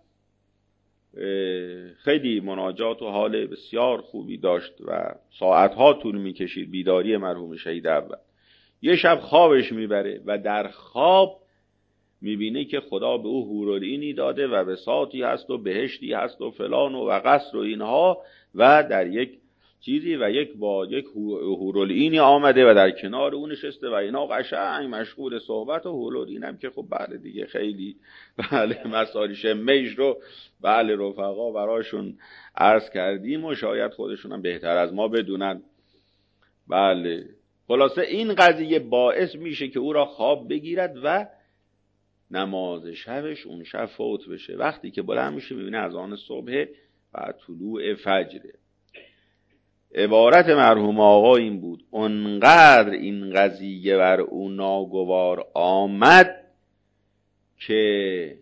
خیلی مناجات و حال بسیار خوبی داشت و ساعتها طول میکشید بیداری مرحوم شهید اول. یه شب خوابش میبره و در خواب میبینه که خدا به او حورالعینی داده و بساطی هست و بهشتی هست و فلان و, و قصر و اینها، و در یک چیزی و یک با یک حورالعینی آمده و در کنار اون نشسته و اینا قشنگ مشغول صحبت. و حورالعین هم که خب بله دیگه خیلی بله مسائل شمیش رو بله رفقا براشون عرض کردیم و شاید خودشون هم بهتر از ما بدونن. بله خلاصه این قضیه باعث میشه که او را خواب بگیرد و نماز شبش اون شب فوت بشه. وقتی که بلند میشه میبینه از آن صبح و طلوع فجره. عبارت مرحوم آقا این بود: اونقدر این قضیه بر او ناگوار آمد که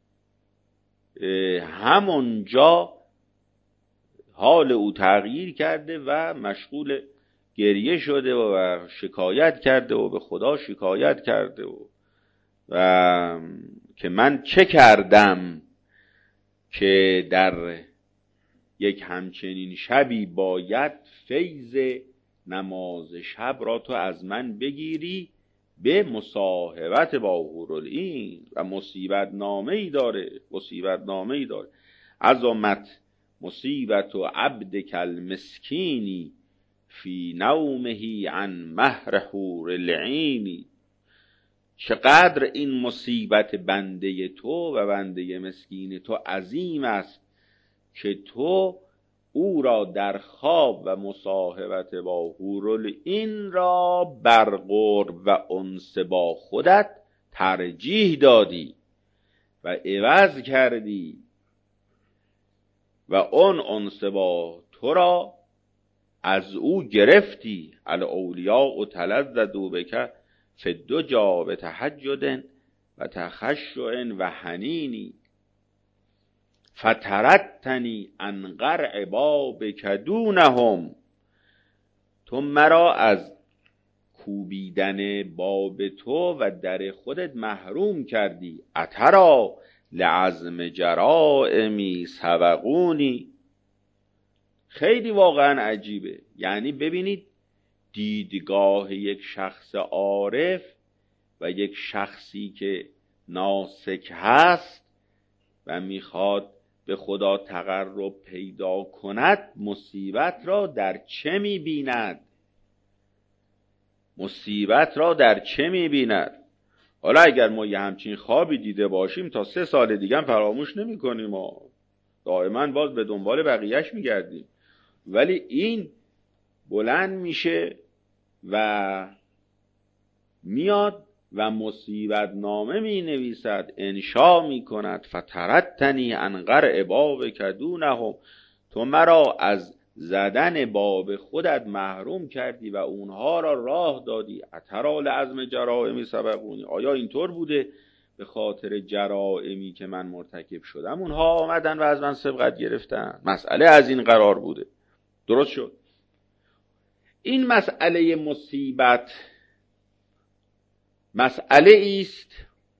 همونجا حال او تغییر کرده و مشغول گریه شده و شکایت کرده و به خدا شکایت کرده و, و که من چه کردم که در یک همچنین شبی باید فیض نماز شب را تو از من بگیری به مصاحبت با حورالعین. و مصیبت نامه‌ای داره، مصیبت نامه‌ای داره: عظمت مصیبت و عبدک المسکینی فی نومه عن مهر حورالعین. چقدر این مصیبت بنده تو و بنده مسکین تو عظیم است که تو او را در خواب و مصاحبت با حورالعین را بر قرب و انس با خودت ترجیح دادی و عوض کردی و اون انس با تو را از او گرفتی. الاولیاء تلذذوا بک فی الدجی بتهجد و تخشع و حنینی فترتنی عن قرع بابک دونهم. تو مرا از کوبیدن باب تو و در خودت محروم کردی. اترا لعظم جرائمی سبقونی. خیلی واقعا عجیبه. یعنی ببینید دیدگاه یک شخص عارف و یک شخصی که ناسک هست و میخواد به خدا تقرب پیدا کند، مصیبت را در چه میبیند؟ مصیبت را در چه میبیند؟ حالا اگر ما یه همچین خوابی دیده باشیم تا سه سال دیگه هم فراموش نمی کنیم و دائما باز به دنبال بقیهش میگردیم، ولی این بلند میشه و میاد و مصیبت نامه می نویسد، انشا می کند: فترتنی عن قرع بابک دونهم. تو مرا از زدن باب خودت محروم کردی و اونها را راه دادی. اترا لعظم جرائمی سبقونی. آیا اینطور بوده به خاطر جرائمی که من مرتکب شدم اونها آمدن و از من سبقت گرفتن؟ مسئله از این قرار بوده. درست شد. این مسئله مصیبت مسئله است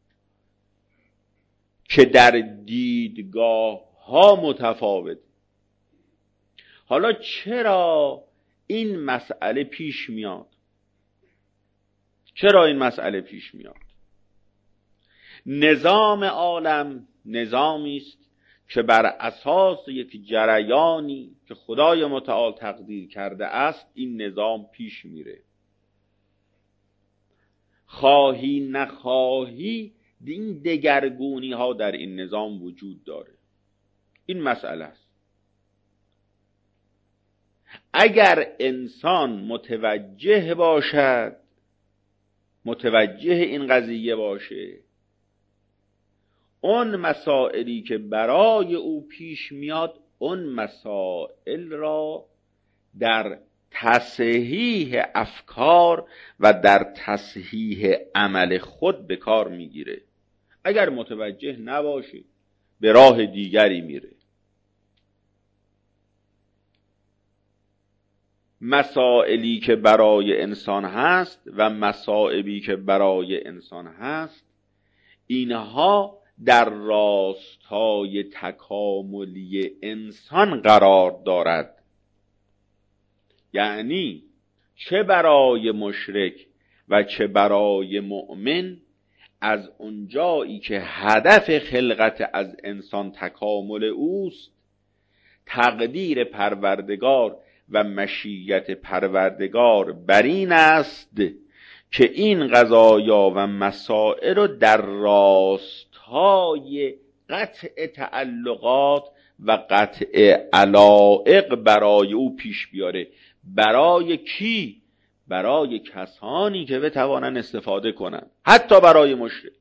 که در دیدگاه ها متفاوت. حالا چرا این مسئله پیش میاد؟ چرا این مسئله پیش میاد؟ نظام عالم نظامی است که بر اساس یک جریانی که خدای متعال تقدیر کرده است این نظام پیش میره. خواهی نخواهی این دگرگونی ها در این نظام وجود داره. این مسئله است. اگر انسان متوجه باشد، متوجه این قضیه باشه، اون مسائلی که برای او پیش میاد اون مسائل را در تصحیح افکار و در تصحیح عمل خود به کار میگیره. اگر متوجه نباشه به راه دیگری میره. مسائلی که برای انسان هست و مصائبی که برای انسان هست، اینها در راستای تکاملی انسان قرار دارد. یعنی چه برای مشرک و چه برای مؤمن، از اونجایی که هدف خلقت از انسان تکامل اوست، تقدیر پروردگار و مشیت پروردگار بر این است که این قضایا و مسائل رو در راستای قطع تعلقات و قطع علائق برای او پیش بیاره. برای کی؟ برای کسانی که بتوانند استفاده کنند. حتی برای مشرک،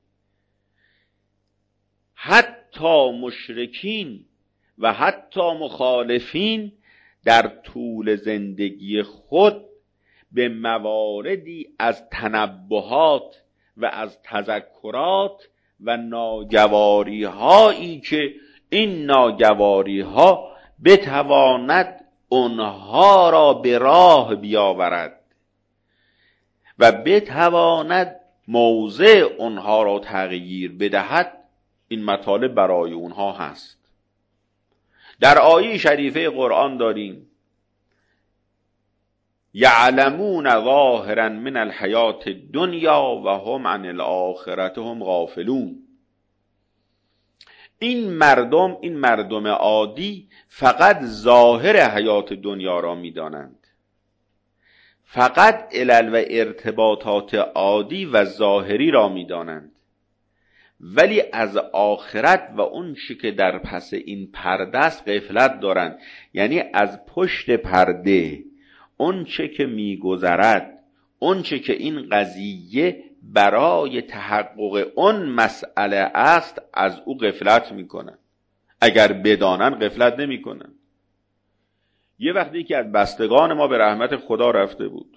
حتی مشرکین و حتی مخالفین در طول زندگی خود به مواردی از تنبهات و از تذکرات و ناگواری هایی که این ناگواری ها بتواند اونها را به راه بیاورد و بتواند موضع اونها را تغییر بدهد، این مطالب برای اونها هست. در آیه شریفه قرآن داریم یعلمون ظاهرا من الحیات الدنیا و هم عن الاخرة هم غافلون. این مردم، این مردم عادی فقط ظاهر حیات دنیا را می‌دانند، فقط علل و ارتباطات عادی و ظاهری را می‌دانند، ولی از آخرت و اون چی که در پس این پرده است غفلت دارند. یعنی از پشت پرده اون چه که میگذرد، اون چه که این قضیه برای تحقق اون مسئله است، از او غفلت میکنن. اگر بدانن غفلت نمیکنن. یه وقتی که از بستگان ما به رحمت خدا رفته بود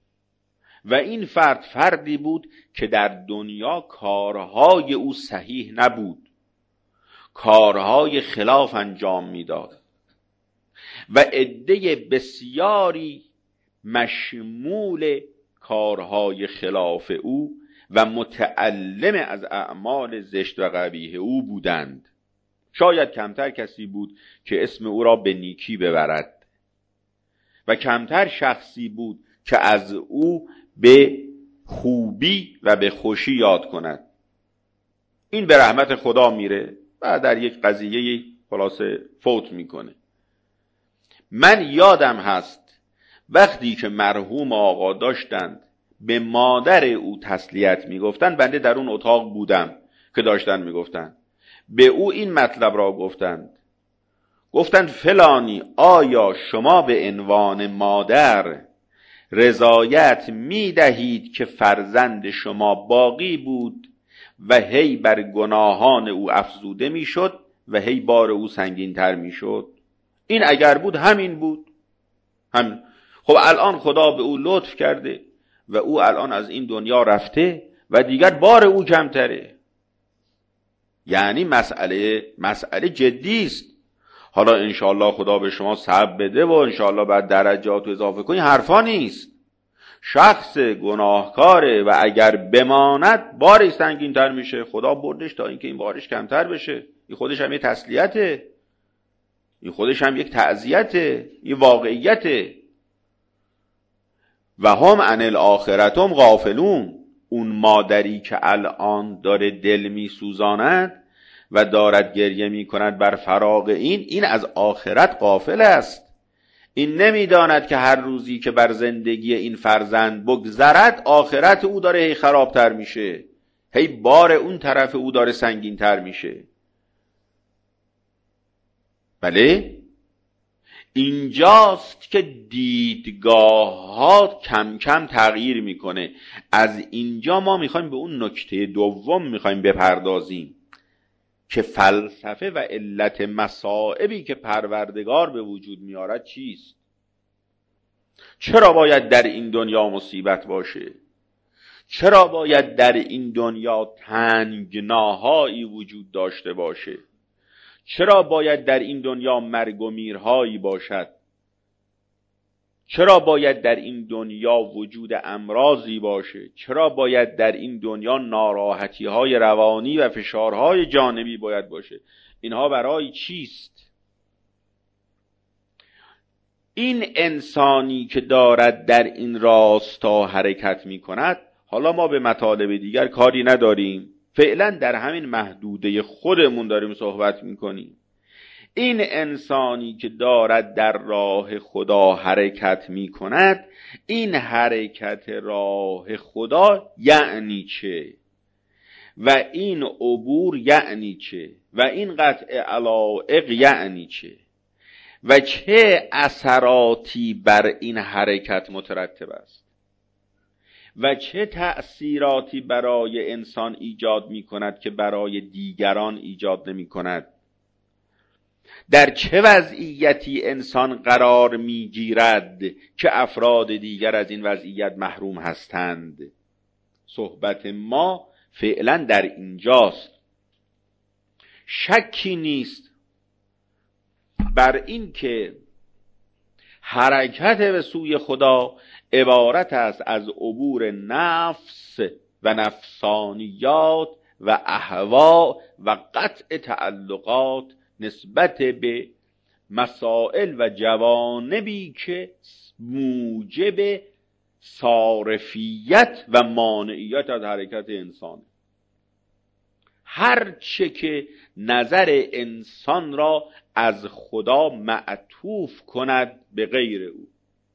و این فرد فردی بود که در دنیا کارهای او صحیح نبود، کارهای خلاف انجام میداد و عده بسیاری مشمول کارهای خلاف او و متعلم از اعمال زشت و قبیح او بودند. شاید کمتر کسی بود که اسم او را به نیکی ببرد و کمتر شخصی بود که از او به خوبی و به خوشی یاد کند. این به رحمت خدا میره و در یک قضیه خلاصه فوت میکنه. من یادم هست وقتی که مرحوم آقا داشتند به مادر او تسلیت میگفتن، بنده در اون اتاق بودم که داشتن میگفتن، به او این مطلب را گفتند. گفتند فلانی آیا شما به عنوان مادر رضایت میدهید که فرزند شما باقی بود و هی بر گناهان او افزوده میشد و هی بار او سنگین تر میشد؟ این اگر بود همین بود. همین. خب الان خدا به او لطف کرده و او الان از این دنیا رفته و دیگر بار او کمتره. یعنی مسئله مسئله جدی است. حالا انشاءالله خدا به شما صبر بده و انشاءالله بعد درجات اضافه کنی، حرفا نیست. شخص گناهکاره و اگر بماند بارش سنگین تر میشه. خدا بردش تا اینکه این بارش کمتر بشه. این خودش هم یه تسلیته، این خودش هم یک تعزیته، این واقعیته. و هم عن الاخرة هم غافلون. اون مادری که الان داره دل می سوزاند و دارد گریه می کند بر فراق این این از آخرت غافل است. این نمیداند که هر روزی که بر زندگی این فرزند بگذرد آخرت او داره هی خرابتر میشه، هی بار اون طرف او داره سنگین تر میشه. بله، اینجاست که دیدگاه ها کم کم تغییر میکنه. از اینجا ما میخوایم به اون نکته دوم میخوایم بپردازیم که فلسفه و علت مصائبی که پروردگار به وجود میارد چیست؟ چرا باید در این دنیا مصیبت باشه؟ چرا باید در این دنیا تنگناهایی وجود داشته باشه؟ چرا باید در این دنیا مرگ و میرهایی باشد؟ چرا باید در این دنیا وجود امراضی باشه؟ چرا باید در این دنیا ناراحتی های روانی و فشارهای جانبی باید باشه؟ اینها برای چیست؟ این انسانی که دارد در این راستا حرکت می کند، حالا ما به مطالب دیگر کاری نداریم، فعلا در همین محدوده خودمون داریم صحبت می کنیم. این انسانی که دارد در راه خدا حرکت می کند، این حرکت راه خدا یعنی چه؟ و این عبور یعنی چه؟ و این قطع علائق یعنی چه؟ و چه اثراتی بر این حرکت مترتب است؟ و چه تأثیراتی برای انسان ایجاد می کند که برای دیگران ایجاد نمی کند؟ در چه وضعیتی انسان قرار می گیرد که افراد دیگر از این وضعیت محروم هستند؟ صحبت ما فعلا در اینجاست. شکی نیست بر این که حرکت به سوی خدا عبارت است از عبور نفس و نفسانیات و اهوا و قطع تعلقات نسبت به مسائل و جوانبی که موجب صارفیت و مانعیت از حرکت انسان. هر چه که نظر انسان را از خدا معطوف کند به غیر او.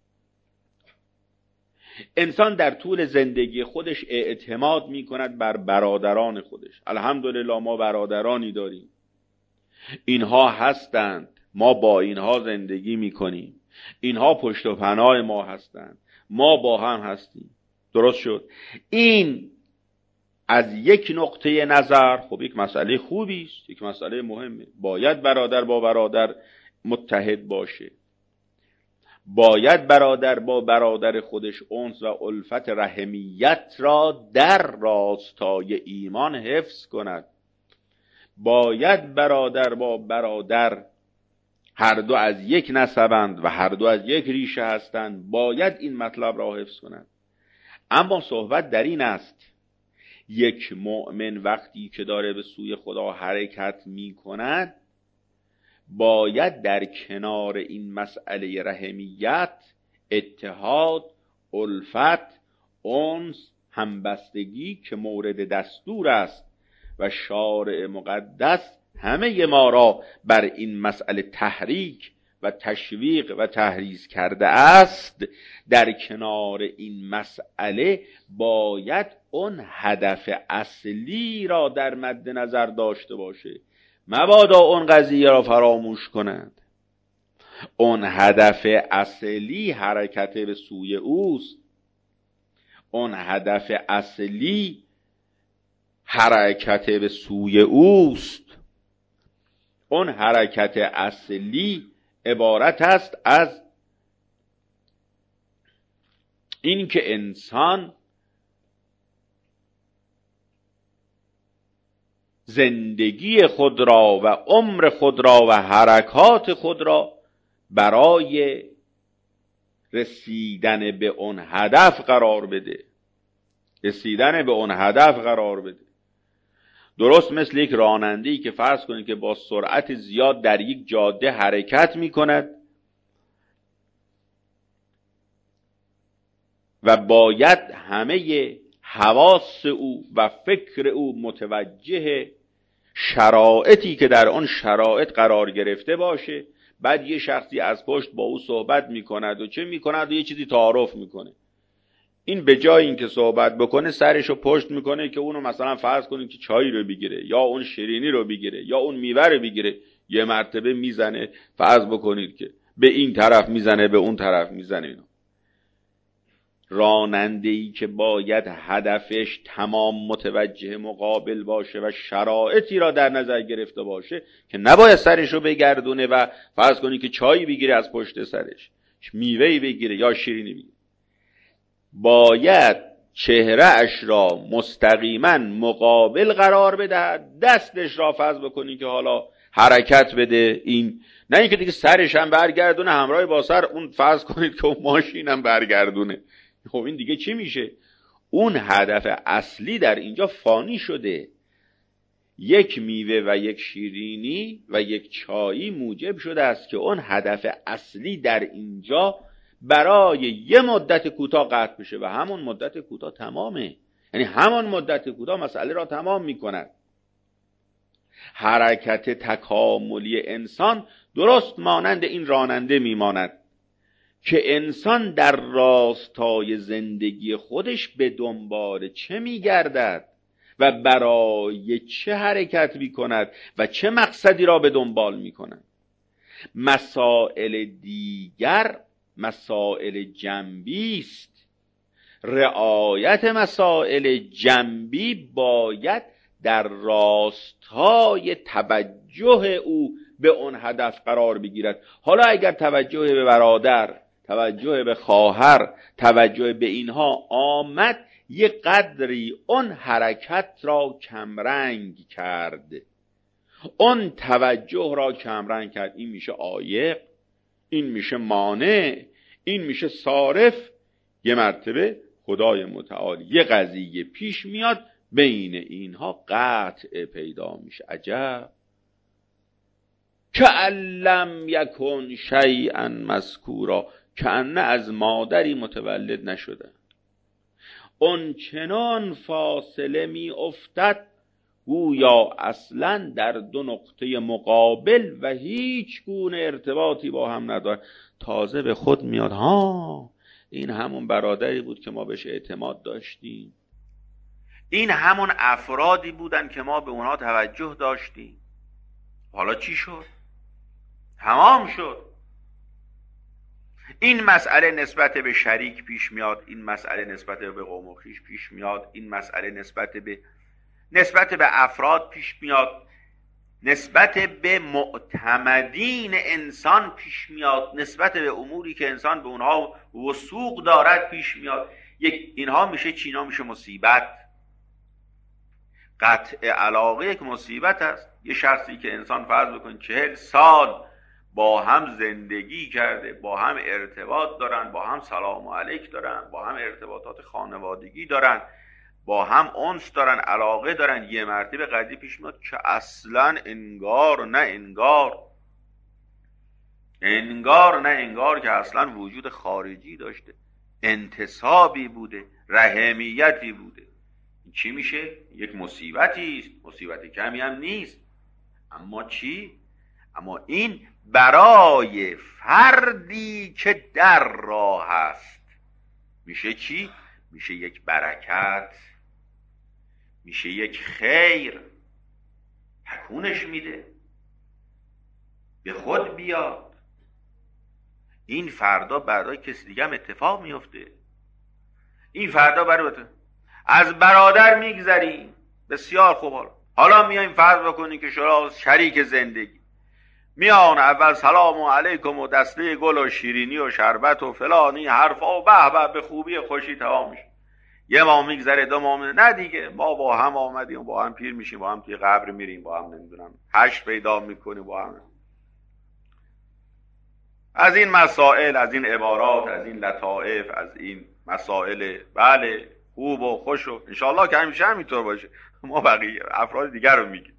انسان در طول زندگی خودش اعتماد می کند بر برادران خودش. الحمدلله ما برادرانی داریم، اینها هستند، ما با اینها زندگی می کنیم، اینها پشت و پناه ما هستند، ما با هم هستیم. درست شد. این از یک نقطه نظر خب یک مسئله خوبی است، یک مسئله مهمه. باید برادر با برادر متحد باشه، باید برادر با برادر خودش انس و الفت رحمیت را در راستای ایمان حفظ کند. باید برادر با برادر، هر دو از یک نسبند و هر دو از یک ریشه هستند، باید این مطلب را حفظ کنند. اما صحبت در این است یک مؤمن وقتی که داره به سوی خدا حرکت می کند، باید در کنار این مسئله رحمیت، اتحاد، الفت، انس، همبستگی که مورد دستور است و شارع مقدس همه ما را بر این مسئله تحریک و تشویق و تحریض کرده است، در کنار این مسئله باید اون هدف اصلی را در مد نظر داشته باشه. مبادا اون قضیه را فراموش کنند. اون هدف اصلی حرکت به سوی اوست. اون هدف اصلی حرکت به سوی اوست. اون حرکت اصلی عبارت است از این که انسان زندگی خود را و عمر خود را و حرکات خود را برای رسیدن به اون هدف قرار بده. رسیدن به اون هدف قرار بده. درست مثل یک راننده‌ای که فرض کنید که با سرعت زیاد در یک جاده حرکت می کند و باید همه حواس او و فکر او متوجه شرایطی که در آن شرایط قرار گرفته باشه، بعد یه شخصی از پشت با او صحبت میکند و چه میکند و یه چیزی تعارف میکنه. این به جای اینکه صحبت بکنه سرشو پشت میکنه که اونو مثلا فرض کنید که چایی رو بگیره یا اون شیرینی رو بگیره یا اون میوه رو بگیره، یه مرتبه میزنه، فرض بکنید که به این طرف میزنه به اون طرف میزنه. اینا راننده‌ای که باید هدفش تمام متوجه مقابل باشه و شرایطی را در نظر گرفته باشه که نباید سرش رو بگردونه و فرض کنید که چایی بگیره از پشت سرش، میوه‌ای بگیره یا شیرینی بگیره، باید چهره اش را مستقیما مقابل قرار بدهد، دستش را فرض بکنید که حالا حرکت بده، این نه اینکه دیگه سرش هم برگردونه همراه با سر اون فرض کنید که اون ماشین هم برگردونه. خب این دیگه چی میشه؟ اون هدف اصلی در اینجا فانی شده. یک میوه و یک شیرینی و یک چایی موجب شده است که اون هدف اصلی در اینجا برای یه مدت کوتاه قطع بشه و همون مدت کوتاه تمامه، یعنی همون مدت کوتاه مسئله را تمام میکند. حرکت تکاملی انسان درست مانند این راننده میماند که انسان در راستای زندگی خودش به دنبال چه میگردد و برای چه حرکت میکند و چه مقصدی را به دنبال میکند. مسائل دیگر مسائل جنبی است. رعایت مسائل جنبی باید در راستای توجه او به اون هدف قرار بگیرد. حالا اگر توجه به برادر، توجه به خواهر، توجه به اینها آمد، یه قدری اون حرکت را کمرنگ کرد، اون توجه را کمرنگ کرد، این میشه عایق، این میشه مانع، این میشه صارف. یه مرتبه خدای متعال یه قضیه پیش میاد، بین اینها قطع پیدا میشه. عجب، کألم یکن شیئا مذکورا، کأنه از مادری متولد نشده. اون چنان فاصله می افتد گویا اصلا در دو نقطه مقابل و هیچ گونه ارتباطی با هم نداره. تازه به خود میاد ها این همون برادری بود که ما بهش اعتماد داشتیم، این همون افرادی بودن که ما به اونها توجه داشتیم. حالا چی شد؟ تمام شد. این مسئله نسبت به شریک پیش میاد، این مسئله نسبت به قوم و خویش پیش میاد، این مسئله نسبت به نسبت به افراد پیش میاد، نسبت به معتمدین انسان پیش میاد، نسبت به اموری که انسان به اونها وثوق دارد پیش میاد. یک اینها میشه چینا میشه مصیبت. قطع علاقه یک مصیبت است. یه شخصی که انسان فرض بکن چهل سال با هم زندگی کرده، با هم ارتباط دارن، با هم سلام و علیک دارن، با هم ارتباطات خانوادگی دارن، با هم انس دارن، علاقه دارن، یه مرتبه قضیه پیش میاد که اصلا انگار نه انگار انگار نه انگار که اصلا وجود خارجی داشته، انتصابی بوده، رحمیتی بوده. چی میشه؟ یک مصیبتی است. مصیبت کمی هم نیست. اما چی؟ اما این برای فردی که در راه است میشه چی؟ میشه یک برکت، میشه یک خیر. تکونش میده، به خود بیاد. این فردا برای کسی دیگه هم اتفاق میفته. این فردا برای از برادر میگذریم، بسیار خوب. حالا حالا میایم فرض بکنیم که شما شریک زندگی میان، اول سلام و علیکم و دسته گل و شیرینی و شربت و فلانی حرفا و به به به خوبی خوشی تمام میشه. یه ماه میگذره، دو ماه میگذره، نه دیگه ما با هم آمدیم، با هم پیر میشیم، با هم توی قبر میریم، با هم نمیدونم حشر پیدا میکنیم، با هم. از این مسائل، از این عبارات، از این لطائف، از این مسائل بله خوب و خوش و انشالله که همیشه همینطور باشه. ما بقیه افراد دیگر رو میگیم.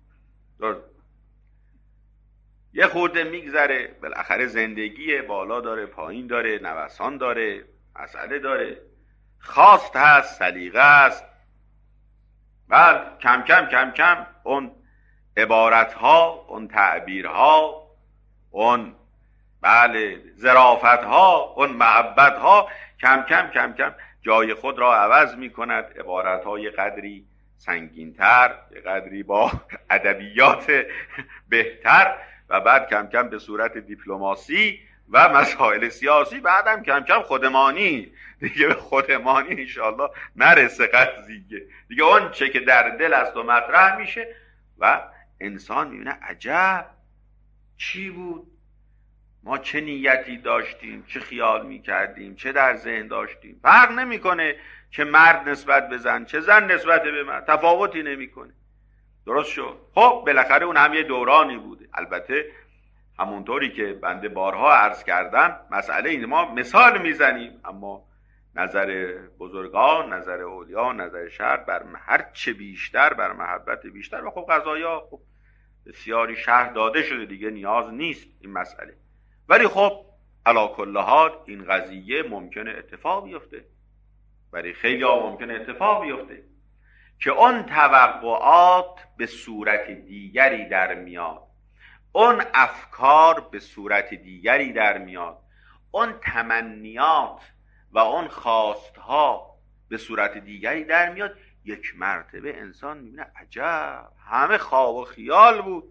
یه خورده میگذره، بالاخره زندگی بالا داره، پایین داره، نوسان داره، مسئله داره، خواست هست، سلیقه هست. بعد کم کم کم کم اون عبارت ها، اون تعبیر ها، اون بله ظرافت ها، اون محبت ها کم کم کم کم جای خود را عوض می کند. عبارت های قدری سنگینتر، قدری با ادبیات بهتر و بعد کم کم به صورت دیپلماسی و مسائل سیاسی، بعدم کم کم خودمانی. دیگه به خودمانی انشاءالله نرسه قضیه دیگه. اون چه که در دل است و مطرح میشه و انسان میبینه عجب چی بود، ما چه نیتی داشتیم، چه خیال میکردیم، چه در ذهن داشتیم. فرق نمیکنه که مرد نسبت به زن، چه زن نسبت به مرد، تفاوتی نمیکنه. درست شد. خب بالاخره اون هم یه دورانی بوده. البته همونطوری که بنده بارها عرض کردم، مسئله این ما مثال میزنیم، اما نظر بزرگان، نظر اولیا، نظر شرع بر هر چه بیشتر بر محبت بیشتر. و خب قضایا خب بسیاری شرح داده شده دیگه، نیاز نیست این مسئله. ولی خب علی کل حال این قضیه ممکنه اتفاق بیفته، برای خیلی ها ممکنه اتفاق بیفته که اون توقعات به صورت دیگری در میاد، اون افکار به صورت دیگری در میاد، اون تمنیات و اون خواستها به صورت دیگری در میاد. یک مرتبه انسان میبینه عجب همه خواب و خیال بود،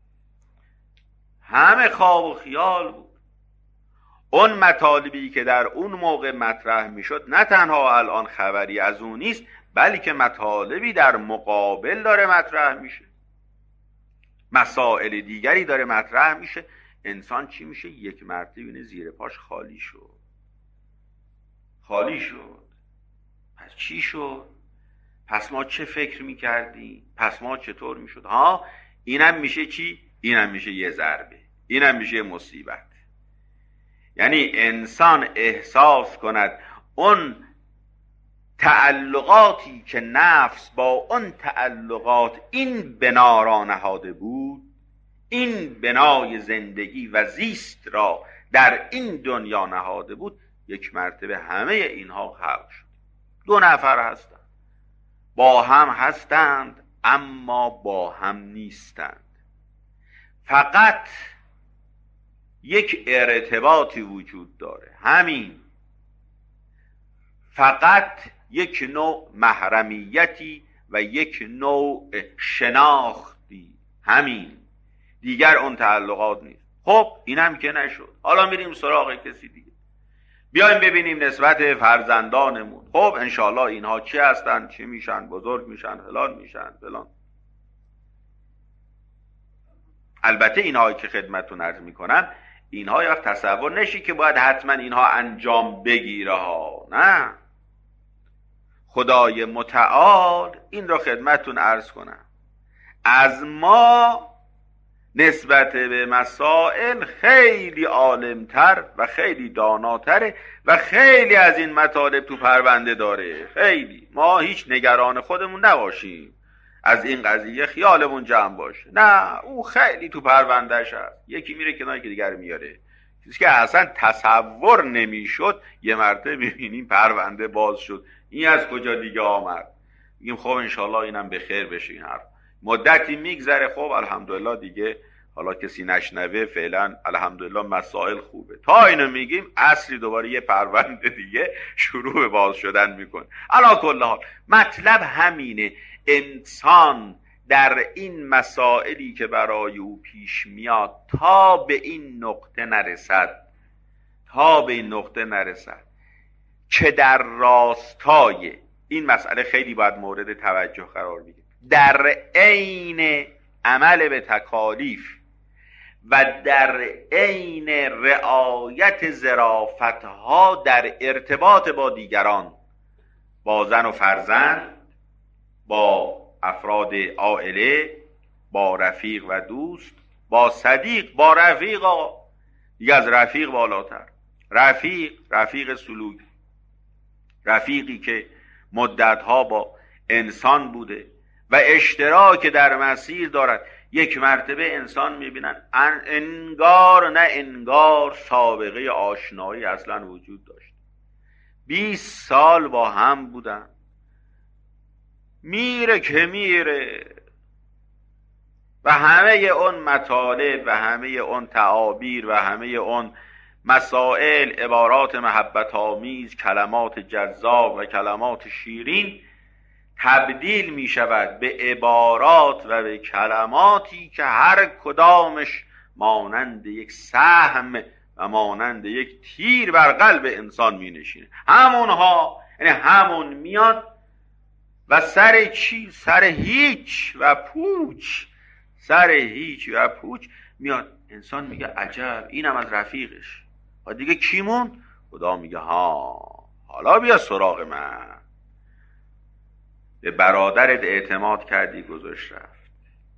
همه خواب و خیال بود. اون مطالبی که در اون موقع مطرح میشد نه تنها الان خبری از اون نیست، بلکه مطالبی در مقابل داره مطرح میشه، مسائل دیگری داره مطرح میشه. انسان چی میشه؟ یک مرتبه بینه زیر پاش خالی شد، خالی شد. پس چی شد؟ پس ما چه فکر میکردیم؟ پس ما چطور میشد؟ ها اینم میشه چی؟ اینم میشه یه ضربه، اینم میشه یه مصیبت. یعنی انسان احساس کند اون تعلقاتی که نفس با اون تعلقات این بنا را نهاده بود، این بنای زندگی و زیست را در این دنیا نهاده بود، یک مرتبه همه اینها خلق شد. دو نفر هستند، با هم هستند اما با هم نیستند. فقط یک ارتباطی وجود داره، همین. فقط یک نوع محرمیتی و یک نوع شناختی، همین، دیگر اون تعلقات نیست. خب این هم که نشد، حالا میریم سراغ کسی دیگه. بیایم ببینیم نسبت فرزندانمون. خب انشالله اینها چی هستن، چی میشن، بزرگ میشن، فلان میشن، فلان. البته اینهایی که خدمتتون عرض میکنم، اینها یا تصور نشی که باید حتما اینها انجام بگیره ها، نه. خدای متعال این را خدمتتون عرض کنم، از ما نسبت به مسائل خیلی عالمتر و خیلی داناتره و خیلی از این مطالب تو پرونده داره. خیلی ما هیچ نگران خودمون نباشیم، از این قضیه خیالمون جمع باشه. نه، او خیلی تو پروندهش هست. یکی میره کناری که دیگر میاره، چیزی که اصلا تصور نمیشد یه مرتبه میبینیم پرونده باز شد. این از کجا دیگه آمد؟ میگیم خب انشالله اینم به خیر بشه. این حرف مدتی میگذره، خب الحمدلله دیگه حالا کسی نشنوه، فعلا الحمدلله مسائل خوبه. تا اینو میگیم اصلی دوباره یه پرونده دیگه شروع به باز شدن میکنه. علا کل حال مطلب همینه، انسان در این مسائلی که برای او پیش میاد تا به این نقطه نرسد، تا به این نقطه نرسد که در راستای این مسئله خیلی باید مورد توجه قرار بگیره، در عین عمل به تکالیف و در عین رعایت ظرافت‌ها در ارتباط با دیگران، با زن و فرزند، با افراد عائله، با رفیق و دوست، با صدیق، با رفیق، دیگه از رفیق بالاتر، رفیق، رفیق سلوکی، رفیقی که مدتها با انسان بوده و اشتراک در مسیر دارد. یک مرتبه انسان میبینن انگار نه انگار سابقه آشنایی اصلا وجود داشت، بیست سال با هم بودن، میره که میره و همه اون مطالب و همه اون تعابیر و همه اون مسائل، عبارات محبت آمیز، کلمات جذاب و کلمات شیرین تبدیل می شود به عبارات و به کلماتی که هر کدامش مانند یک سهم و مانند یک تیر بر قلب انسان می نشینه. همونها، یعنی همون میاد و سر چی؟ سر هیچ و پوچ، سر هیچ و پوچ میاد. انسان میگه عجب، اینم از رفیقش. و دیگه کیمون؟ خدا میگه ها، حالا بیا سراغ من. به برادرت اعتماد کردی گذاشت رفت،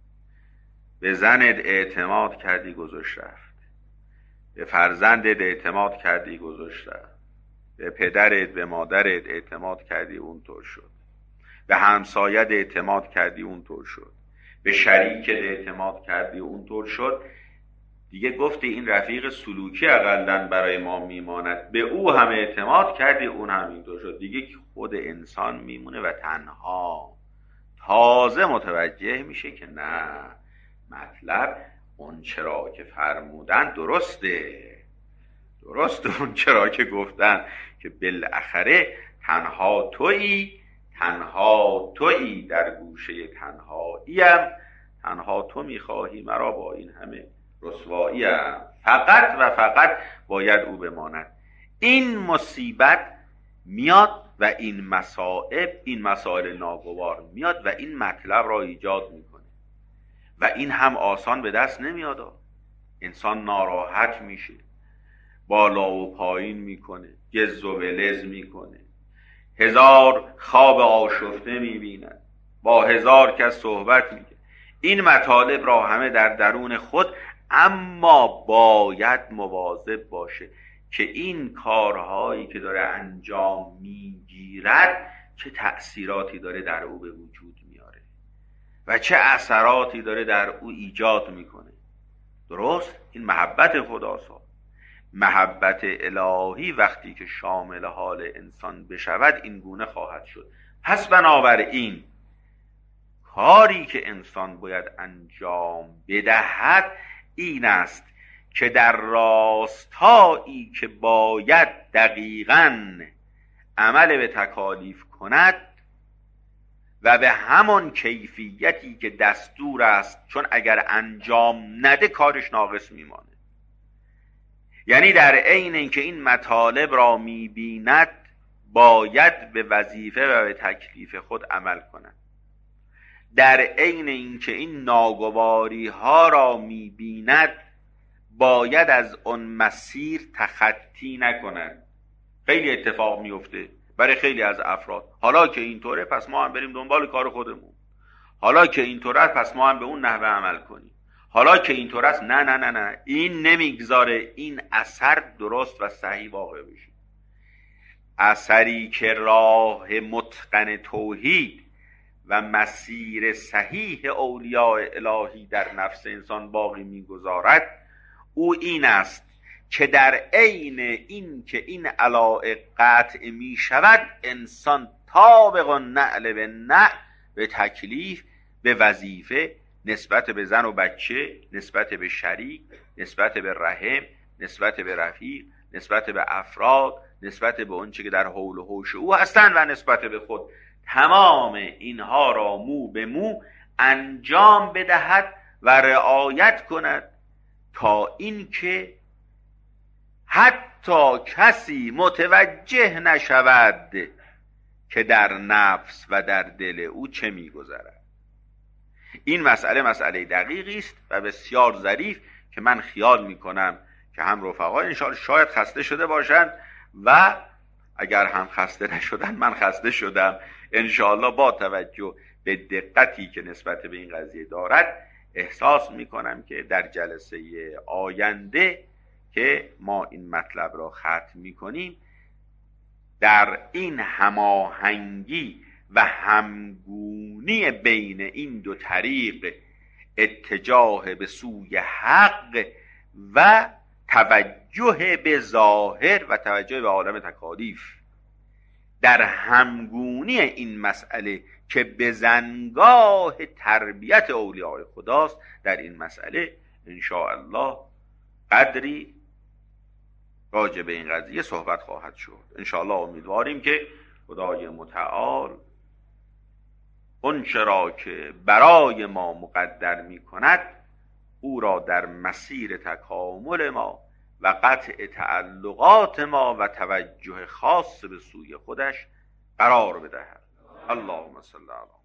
به زنت اعتماد کردی گذاشت رفت، به فرزندت اعتماد کردی گذاشت رفت، به پدرت به مادرت اعتماد کردی اونطور شد، به همسایت اعتماد کردی اونطور شد، به شریکت اعتماد کردی اونطور شد. دیگه گفتی این رفیق سلوکی اقلن برای ما میماند، به او هم اعتماد کردی اون هم اینطور شد. دیگه خود انسان میمونه و تنها. تازه متوجه میشه که نه، مطلب اون چرا که فرمودن درسته، درسته اون چرا که گفتن که بالاخره تنها تویی، تنها تویی در گوشه تنهاییم، تنها تو میخواهی مرا با این همه رسواییم، فقط و فقط باید او بماند. این مصیبت میاد و این مصائب، این مسائل ناگوار میاد و این مطلب را ایجاد میکنه و این هم آسان به دست نمیاد. انسان ناراحت میشه، بالا و پایین میکنه، گز و ولز میکنه، هزار خواب آشفته میبیند، با هزار کس صحبت میکنه. این مطالب را همه در درون خود، اما باید مواظب باشه که این کارهایی که داره انجام میگیرد چه تأثیراتی داره در او به وجود میاره و چه اثراتی داره در او ایجاد میکنه. درست؟ این محبت خداست. محبت الهی وقتی که شامل حال انسان بشود این گونه خواهد شد. پس بنابراین کاری که انسان باید انجام بدهد این است که در راستایی که باید دقیقاً عمل به تکالیف کند و به همون کیفیتی که دستور است، چون اگر انجام نده کارش ناقص میمانه. یعنی در عین اینکه این مطالب را میبیند باید به وظیفه و به تکلیف خود عمل کند. در عین اینکه این ناگواری ها را میبیند باید از اون مسیر تخطی نکند. خیلی اتفاق میفته برای خیلی از افراد. حالا که اینطوره پس ما هم بریم دنبال کار خودمون، حالا که اینطوره پس ما هم به اون نحوه عمل کنیم، حالا که اینطور است نه نه نه نه این نمیگذاره این اثر درست و صحیح واقع بشه. اثری که راه متقن توحید و مسیر صحیح اولیاء الهی در نفس انسان باقی میگذارد او این است که در عین این که این علایق قطع می شود انسان طابق النعل به نعل به تکلیف به وظیفه نسبت به زن و بچه، نسبت به شریک، نسبت به رحم، نسبت به رفیق، نسبت به افراد، نسبت به اون چه که در حول و حوش او هستند و نسبت به خود، تمام اینها را مو به مو انجام بدهد و رعایت کند تا این که حتی کسی متوجه نشود که در نفس و در دل او چه می‌گذرد. این مسئله مسئله دقیقی است و بسیار ظریف که من خیال میکنم که هم رفقا انشاءالله شاید خسته شده باشند و اگر هم خسته نشدن من خسته شدم. انشاءالله با توجه به دقتی که نسبت به این قضیه دارد احساس میکنم که در جلسه آینده که ما این مطلب را ختم میکنیم در این هماهنگی و همگونی بین این دو طریق اتجاه به سوی حق و توجه به ظاهر و توجه به عالم تکالیف در همگونی این مسئله که بزنگاه تربیت اولیاء خداست، در این مسئله انشاءالله قدری راجع به این قضیه صحبت خواهد شد. انشاءالله امیدواریم که خدای متعال اونچه را که برای ما مقدر می کند او را در مسیر تکامل ما و قطع تعلقات ما و توجه خاص به سوی خودش قرار بدهد. اللهم صل علی